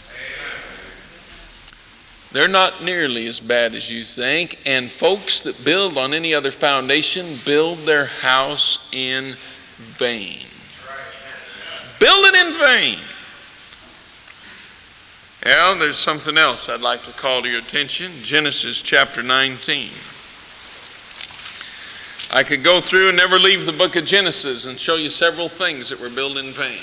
They're not nearly as bad as you think. And folks that build on any other foundation build their house in vain. Build it in vain. Well, there's something else I'd like to call to your attention. Genesis chapter nineteen. I could go through and never leave the book of Genesis and show you several things that were built in vain.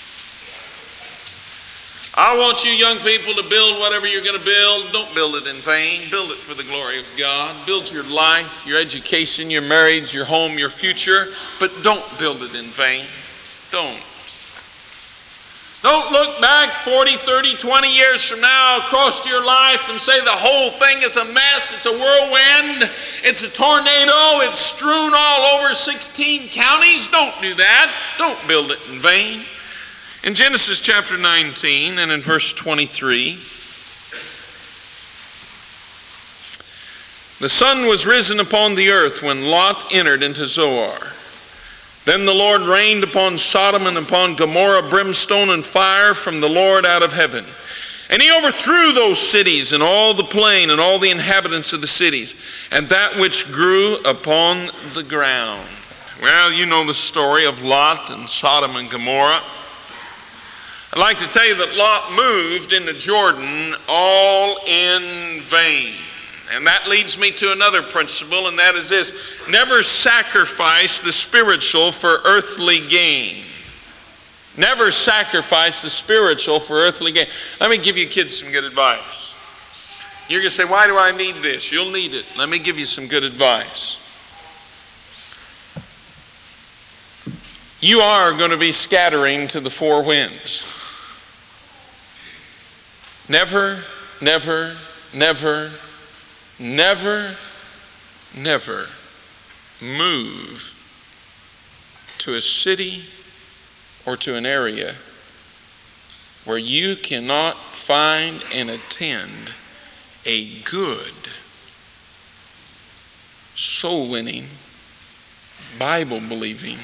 I want you young people to build whatever you're going to build. Don't build it in vain. Build it for the glory of God. Build your life, your education, your marriage, your home, your future. But don't build it in vain. Don't. Don't look back forty, thirty, twenty years from now across your life and say the whole thing is a mess. It's a whirlwind. It's a tornado. It's strewn all over sixteen counties. Don't do that. Don't build it in vain. In Genesis chapter nineteen and in verse twenty-three, the sun was risen upon the earth when Lot entered into Zoar. Then the Lord rained upon Sodom and upon Gomorrah brimstone and fire from the Lord out of heaven. And he overthrew those cities and all the plain and all the inhabitants of the cities, and that which grew upon the ground. Well, you know the story of Lot and Sodom and Gomorrah. I'd like to tell you that Lot moved into Jordan all in vain. And that leads me to another principle, and that is this: never sacrifice the spiritual for earthly gain. Never sacrifice the spiritual for earthly gain. Let me give you kids some good advice. You're going to say, why do I need this? You'll need it. Let me give you some good advice. You are going to be scattering to the four winds. Never, never, never, never, never move to a city or to an area where you cannot find and attend a good, soul-winning, Bible-believing,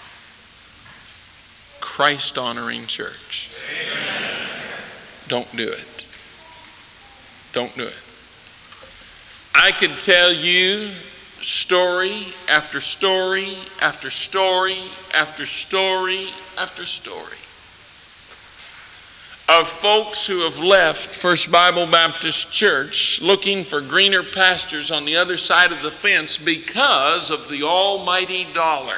Christ-honoring church. Amen. Don't do it. Don't do it. I could tell you story after story after story after story after story of folks who have left First Bible Baptist Church looking for greener pastures on the other side of the fence because of the almighty dollar.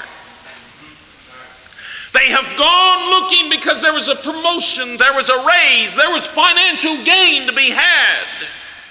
They have gone looking because there was a promotion, there was a raise, there was financial gain to be had.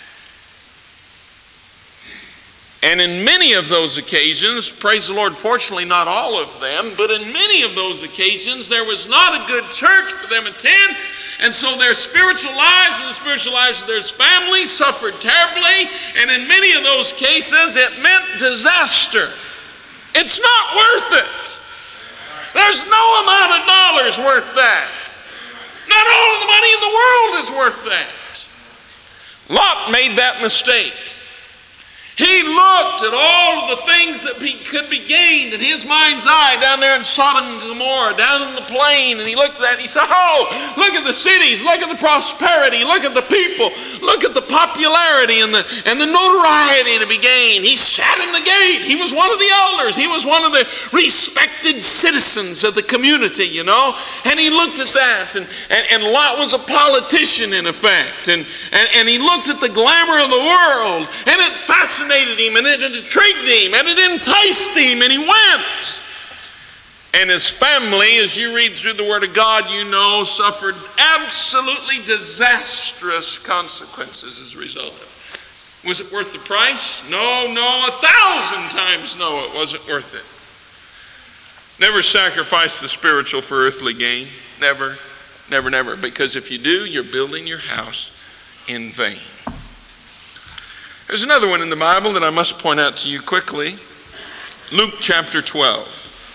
And in many of those occasions, praise the Lord, fortunately not all of them, but in many of those occasions there was not a good church for them to attend, and so their spiritual lives and the spiritual lives of their families suffered terribly, and in many of those cases it meant disaster. It's not worth it. There's no amount of dollars worth that. Not all of the money in the world is worth that. Lot made that mistake. He looked at all of the things that be, could be gained in his mind's eye down there in Sodom and Gomorrah, down in the plain, and he looked at that and he said, oh, look at the cities, look at the prosperity, look at the people, look at the popularity and the, and the notoriety to be gained. He sat in the gate. He was one of the elders. He was one of the respected citizens of the community, you know, and he looked at that, and, and, and Lot was a politician in effect, and, and, and he looked at the glamour of the world, and it fascinated him, and it intrigued him, and it enticed him, and he went. And his family, as you read through the Word of God, you know, suffered absolutely disastrous consequences as a result of it. Was it worth the price? No, no, a thousand times no, it wasn't worth it. Never sacrifice the spiritual for earthly gain. Never, never, never. Because if you do, you're building your house in vain. There's another one in the Bible that I must point out to you quickly. Luke chapter twelve.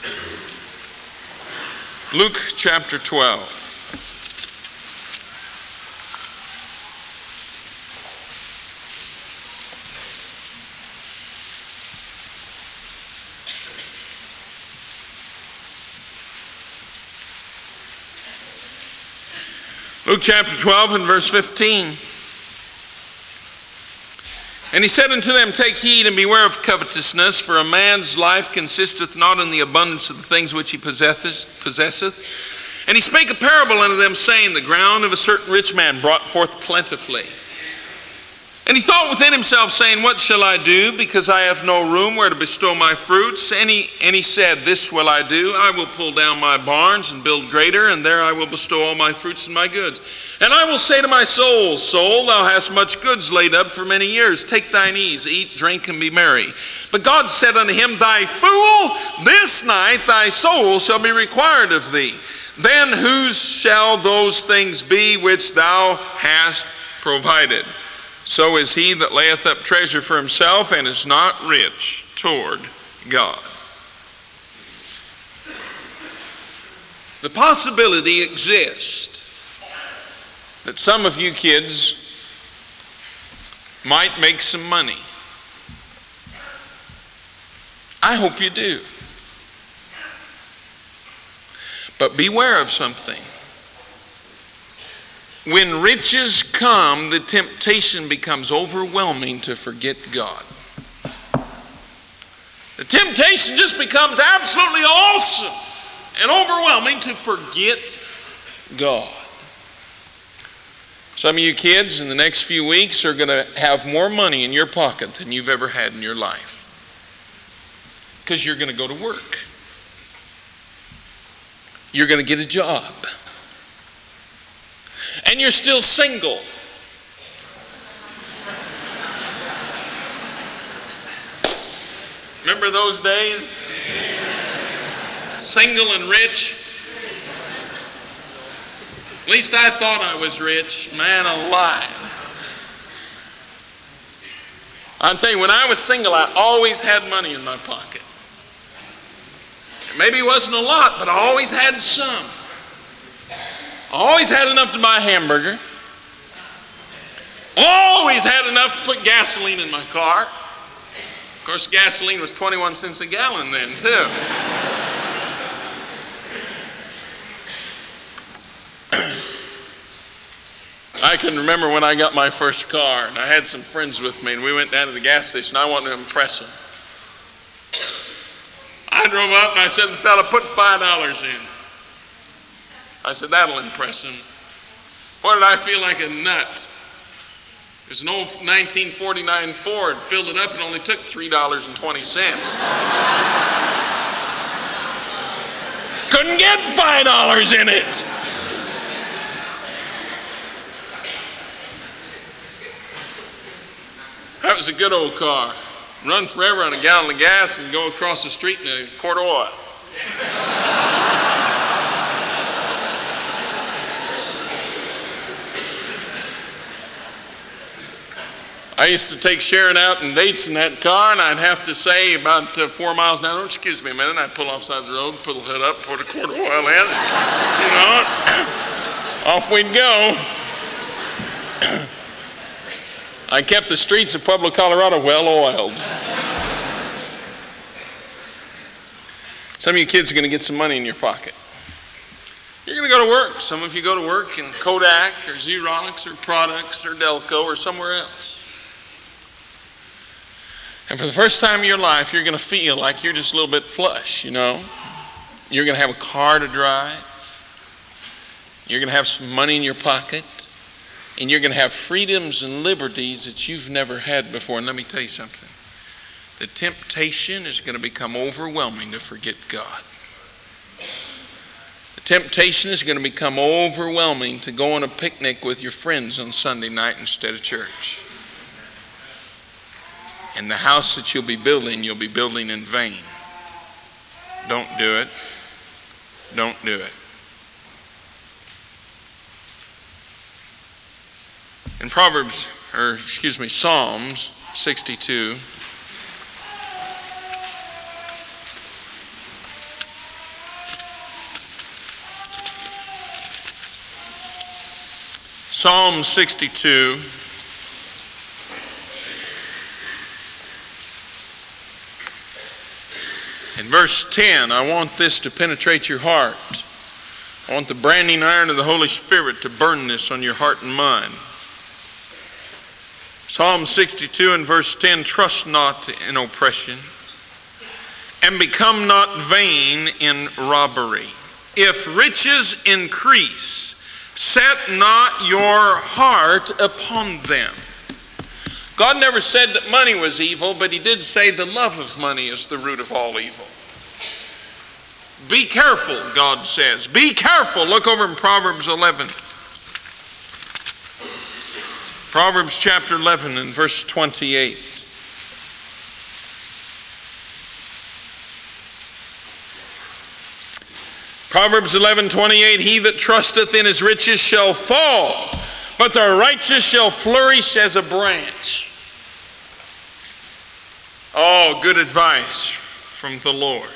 Luke chapter twelve. Luke chapter twelve and verse fifteen. And he said unto them, take heed and beware of covetousness, for a man's life consisteth not in the abundance of the things which he possesseth. And he spake a parable unto them, saying, the ground of a certain rich man brought forth plentifully. And he thought within himself, saying, what shall I do, because I have no room where to bestow my fruits? And he, and he said, this will I do, I will pull down my barns and build greater, and there I will bestow all my fruits and my goods. And I will say to my soul, soul, thou hast much goods laid up for many years. Take thine ease, eat, drink, and be merry. But God said unto him, thy fool, this night thy soul shall be required of thee. Then whose shall those things be which thou hast provided? So is he that layeth up treasure for himself and is not rich toward God. The possibility exists that some of you kids might make some money. I hope you do. But beware of something. when riches come, the temptation becomes overwhelming to forget God. The temptation just becomes absolutely awesome and overwhelming to forget God. Some of you kids in the next few weeks are going to have more money in your pocket than you've ever had in your life. Because you're going to go to work. You're going to get a job. And you're still single. Remember those days? Single and rich. At least I thought I was rich. Man alive. I'll tell you, when I was single, I always had money in my pocket. Maybe it wasn't a lot, but I always had some. I always had enough to buy a hamburger. Always had enough to put gasoline in my car. Of course, gasoline was twenty-one cents a gallon then, too. I can remember when I got my first car, and I had some friends with me, and we went down to the gas station. I wanted to impress them. I drove up, and I said to the fella, put five dollars in. I said, that'll impress him. What did I feel like a nut? It was an old nineteen forty-nine Ford. Filled it up and only took three dollars and twenty cents. Couldn't get five dollars in it. That was a good old car. Run forever on a gallon of gas and go across the street in a quart of oil. I used to take Sharon out on dates in that car, and I'd have to say about uh, four miles an hour, excuse me a minute, and I'd pull off the side of the road, pull the hood up, put a quart of oil in, you know, off we'd go. I kept the streets of Pueblo, Colorado well oiled. Some of you kids are going to get some money in your pocket. You're going to go to work. Some of you go to work in Kodak or Xerox or Products or Delco or somewhere else. And for the first time in your life, you're going to feel like you're just a little bit flush, you know. You're going to have a car to drive. You're going to have some money in your pocket. And you're going to have freedoms and liberties that you've never had before. And let me tell you something. The temptation is going to become overwhelming to forget God. The temptation is going to become overwhelming to go on a picnic with your friends on Sunday night instead of church. And the house that you'll be building, you'll be building in vain. Don't do it. Don't do it. In Proverbs, or excuse me, Psalms sixty-two, Psalm sixty-two, in verse ten, I want this to penetrate your heart. I want the branding iron of the Holy Spirit to burn this on your heart and mind. Psalm sixty-two and verse ten, trust not in oppression, and become not vain in robbery. If riches increase, set not your heart upon them. God never said that money was evil, but He did say the love of money is the root of all evil. Be careful, God says. Be careful. Look over in Proverbs eleven. Proverbs chapter eleven and verse twenty-eight. Proverbs eleven twenty-eight, he that trusteth in his riches shall fall, but the righteous shall flourish as a branch. Oh, good advice from the Lord.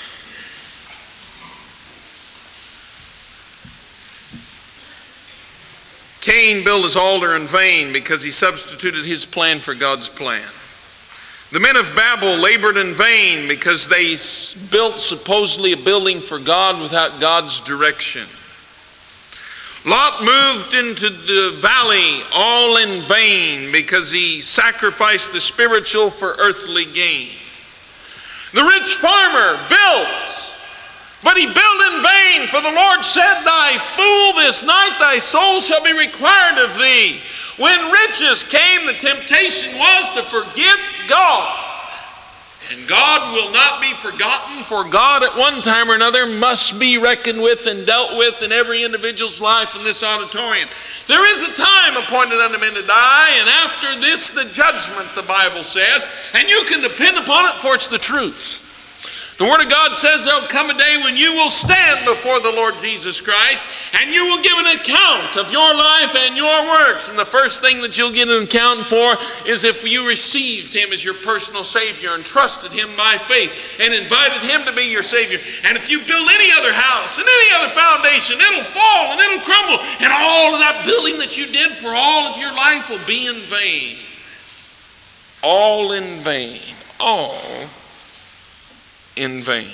Cain built his altar in vain because he substituted his plan for God's plan. The men of Babel labored in vain because they built supposedly a building for God without God's direction. Lot moved into the valley all in vain because he sacrificed the spiritual for earthly gain. The rich farmer built, but he built in vain, for the Lord said, "Thy fool, this night thy soul shall be required of thee." When riches came, the temptation was to forget God. And God will not be forgotten, for God at one time or another must be reckoned with and dealt with in every individual's life in this auditorium. There is a time appointed unto men to die, and after this the judgment, the Bible says, and you can depend upon it, for it's the truth. The Word of God says there will come a day when you will stand before the Lord Jesus Christ, and you will give an account of your life and your works. And the first thing that you'll get an account for is if you received Him as your personal Savior and trusted Him by faith and invited Him to be your Savior. And if you build any other house and any other foundation, it'll fall and it'll crumble, and all of that building that you did for all of your life will be in vain. All in vain. All in vain.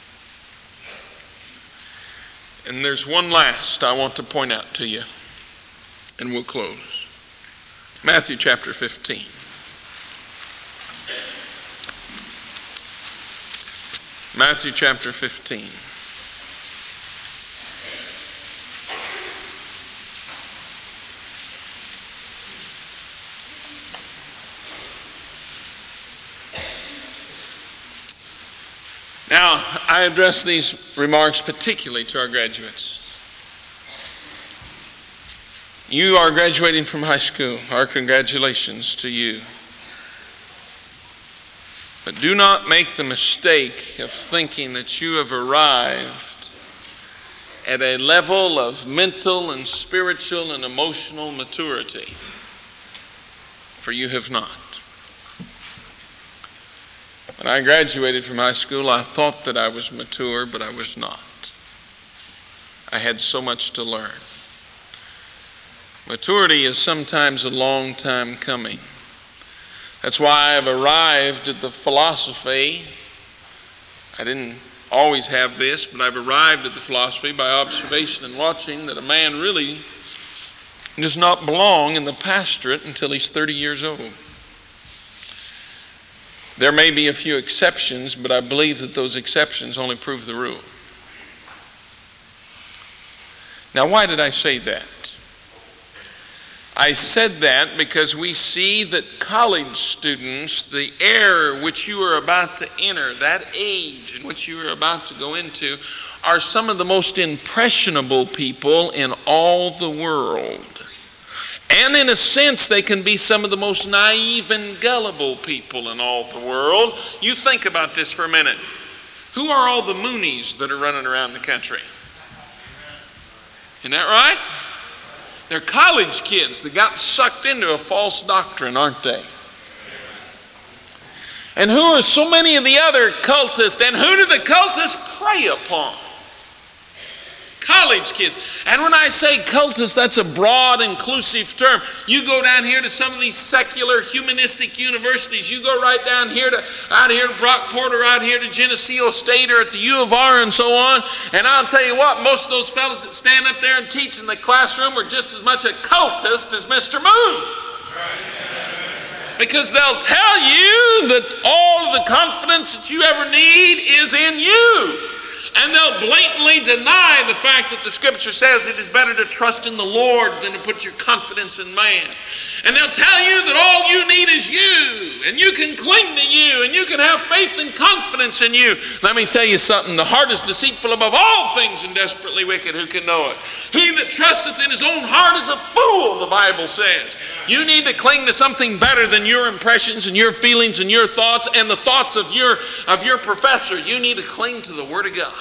And there's one last I want to point out to you, and we'll close. Matthew chapter fifteen. Matthew chapter fifteen. Now, I address these remarks particularly to our graduates. You are graduating from high school. Our congratulations to you. But do not make the mistake of thinking that you have arrived at a level of mental and spiritual and emotional maturity. For you have not. When I graduated from high school, I thought that I was mature, but I was not. I had so much to learn. Maturity is sometimes a long time coming. That's why I've arrived at the philosophy. I didn't always have this, but I've arrived at the philosophy by observation and watching that a man really does not belong in the pastorate until he's thirty years old. There may be a few exceptions, but I believe that those exceptions only prove the rule. Now, why did I say that? I said that because we see that college students, the era which you are about to enter, that age in which you are about to go into, are some of the most impressionable people in all the world. And in a sense, they can be some of the most naive and gullible people in all the world. You think about this for a minute. Who are all the Moonies that are running around the country? Isn't that right? They're college kids that got sucked into a false doctrine, aren't they? And who are so many of the other cultists? And who do the cultists prey upon? College kids. And when I say cultist, that's a broad, inclusive term. You go down here to some of these secular, humanistic universities. You go right down here to out here to Brockport or out here to Geneseo State or at the U of R and so on. And I'll tell you what, most of those fellows that stand up there and teach in the classroom are just as much a cultist as Mister Moon. Because they'll tell you that all of the confidence that you ever need is in you. And they'll blatantly deny the fact that the Scripture says it is better to trust in the Lord than to put your confidence in man. And they'll tell you that all you need is you, and you can cling to you, and you can have faith and confidence in you. Let me tell you something. The heart is deceitful above all things and desperately wicked. Who can know it? He that trusteth in his own heart is a fool, the Bible says. You need to cling to something better than your impressions and your feelings and your thoughts and the thoughts of your, of your professor. You need to cling to the Word of God.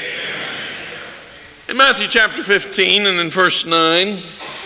In Matthew chapter fifteen and in verse nine,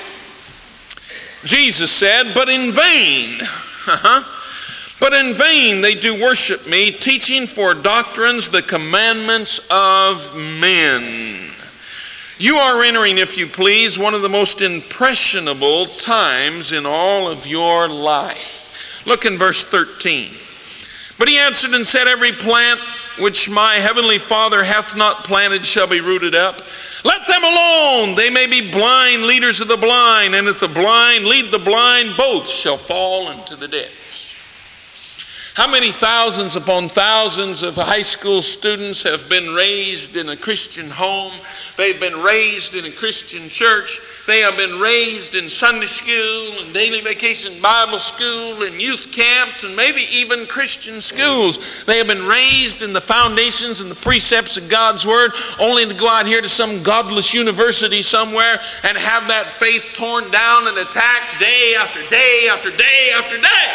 Jesus said, But in vain, but in vain they do worship me, teaching for doctrines the commandments of men. You are entering, if you please, one of the most impressionable times in all of your life. Look in verse thirteen. But he answered and said, Every plant which my heavenly Father hath not planted shall be rooted up. Let them alone. They may be blind leaders of the blind, and if the blind lead the blind, both shall fall into the ditch. How many thousands upon thousands of high school students have been raised in a Christian home? They've been raised in a Christian church. They have been raised in Sunday school and daily vacation Bible school and youth camps and maybe even Christian schools. They have been raised in the foundations and the precepts of God's Word, only to go out here to some godless university somewhere and have that faith torn down and attacked day after day after day after day.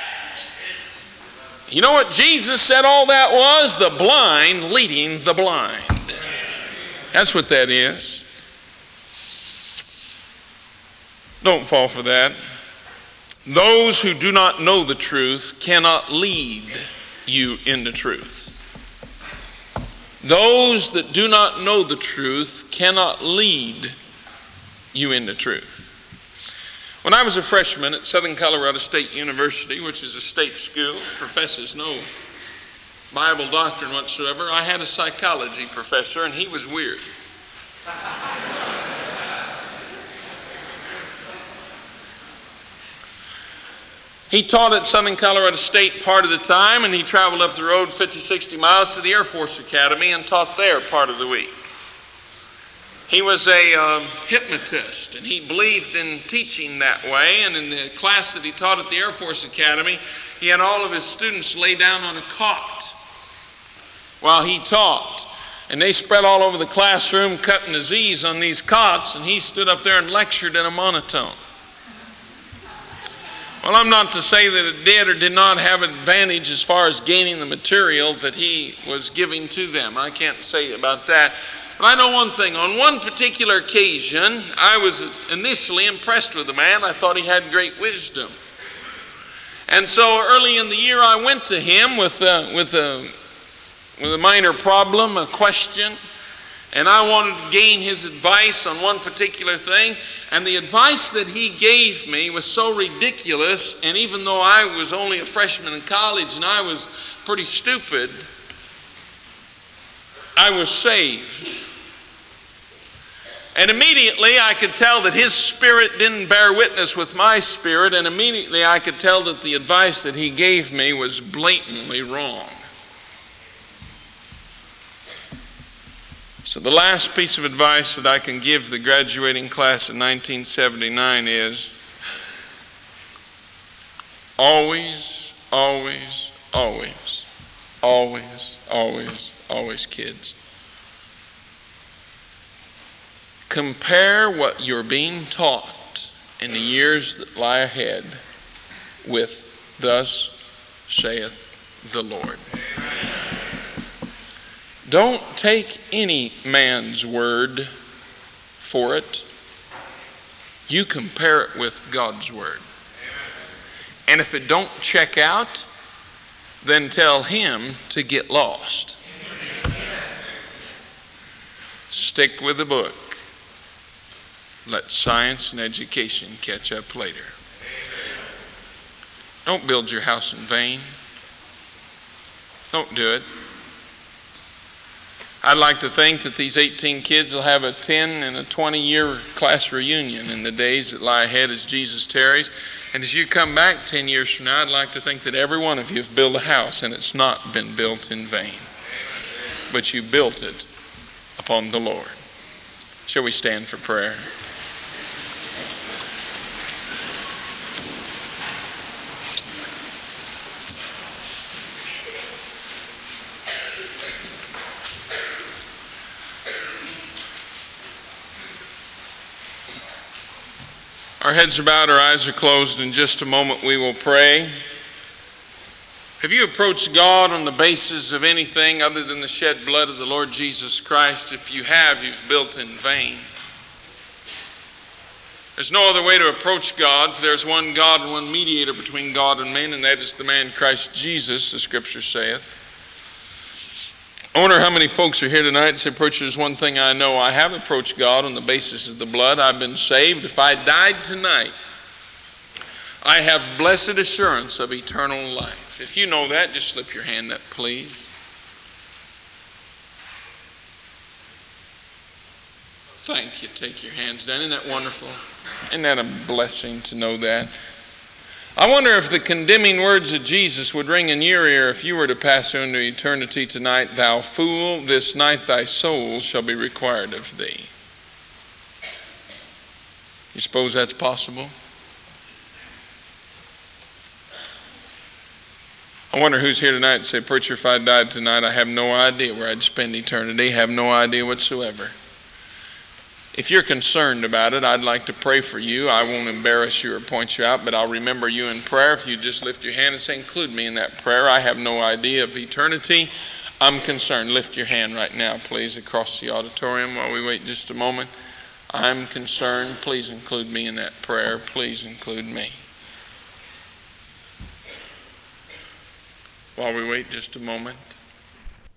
You know what Jesus said all that was? The blind leading the blind. That's what that is. Don't fall for that. Those who do not know the truth cannot lead you into truth. Those that do not know the truth cannot lead you into truth. When I was a freshman at Southern Colorado State University, which is a state school, professes no Bible doctrine whatsoever, I had a psychology professor, and he was weird. He taught at Southern Colorado State part of the time, and he traveled up the road fifty, sixty miles to the Air Force Academy and taught there part of the week. He was a um, hypnotist, and he believed in teaching that way. And in the class that he taught at the Air Force Academy, he had all of his students lay down on a cot while he taught. And they spread all over the classroom, cutting the Z's on these cots, and he stood up there and lectured in a monotone. Well, I'm not to say that it did or did not have advantage as far as gaining the material that he was giving to them. I can't say about that. But I know one thing. On one particular occasion, I was initially impressed with the man. I thought he had great wisdom. And so early in the year, I went to him with a, with a, with a minor problem, a question. And I wanted to gain his advice on one particular thing. And the advice that he gave me was so ridiculous. And even though I was only a freshman in college and I was pretty stupid, I was saved. And immediately I could tell that his spirit didn't bear witness with my spirit, and immediately I could tell that the advice that he gave me was blatantly wrong. So the last piece of advice that I can give the graduating class of nineteen seventy-nine is always, always, always, always, always, always, kids, compare what you're being taught in the years that lie ahead with "Thus saith the Lord." Don't take any man's word for it. You compare it with God's word. And if it don't check out, then tell him to get lost. Stick with the book. Let science and education catch up later. Don't build your house in vain. Don't do it. I'd like to think that these eighteen kids will have a ten and a twenty year class reunion in the days that lie ahead as Jesus tarries. And as you come back ten years from now, I'd like to think that every one of you have built a house and it's not been built in vain. But you built it upon the Lord. Shall we stand for prayer? Our heads are bowed, our eyes are closed. In just a moment we will pray. Have you approached God on the basis of anything other than the shed blood of the Lord Jesus Christ? If you have, you've built in vain. There's no other way to approach God, for there's one God and one mediator between God and men, and that is the man Christ Jesus, the Scripture saith. I wonder how many folks are here tonight and say, "Preacher, there's one thing I know. I have approached God on the basis of the blood. I've been saved. If I died tonight, I have blessed assurance of eternal life." If you know that, just slip your hand up, please. Thank you. Take your hands down. Isn't that wonderful? Isn't that a blessing to know that? I wonder if the condemning words of Jesus would ring in your ear if you were to pass into eternity tonight. Thou fool, this night thy soul shall be required of thee. You suppose that's possible? I wonder who's here tonight and say, preacher, if I died tonight, I have no idea where I'd spend eternity. Have no idea whatsoever. If you're concerned about it, I'd like to pray for you. I won't embarrass you or point you out, but I'll remember you in prayer. If you just lift your hand and say, include me in that prayer. I have no idea of eternity. I'm concerned. Lift your hand right now, please, across the auditorium while we wait just a moment. I'm concerned. Please include me in that prayer. Please include me. While we wait just a moment.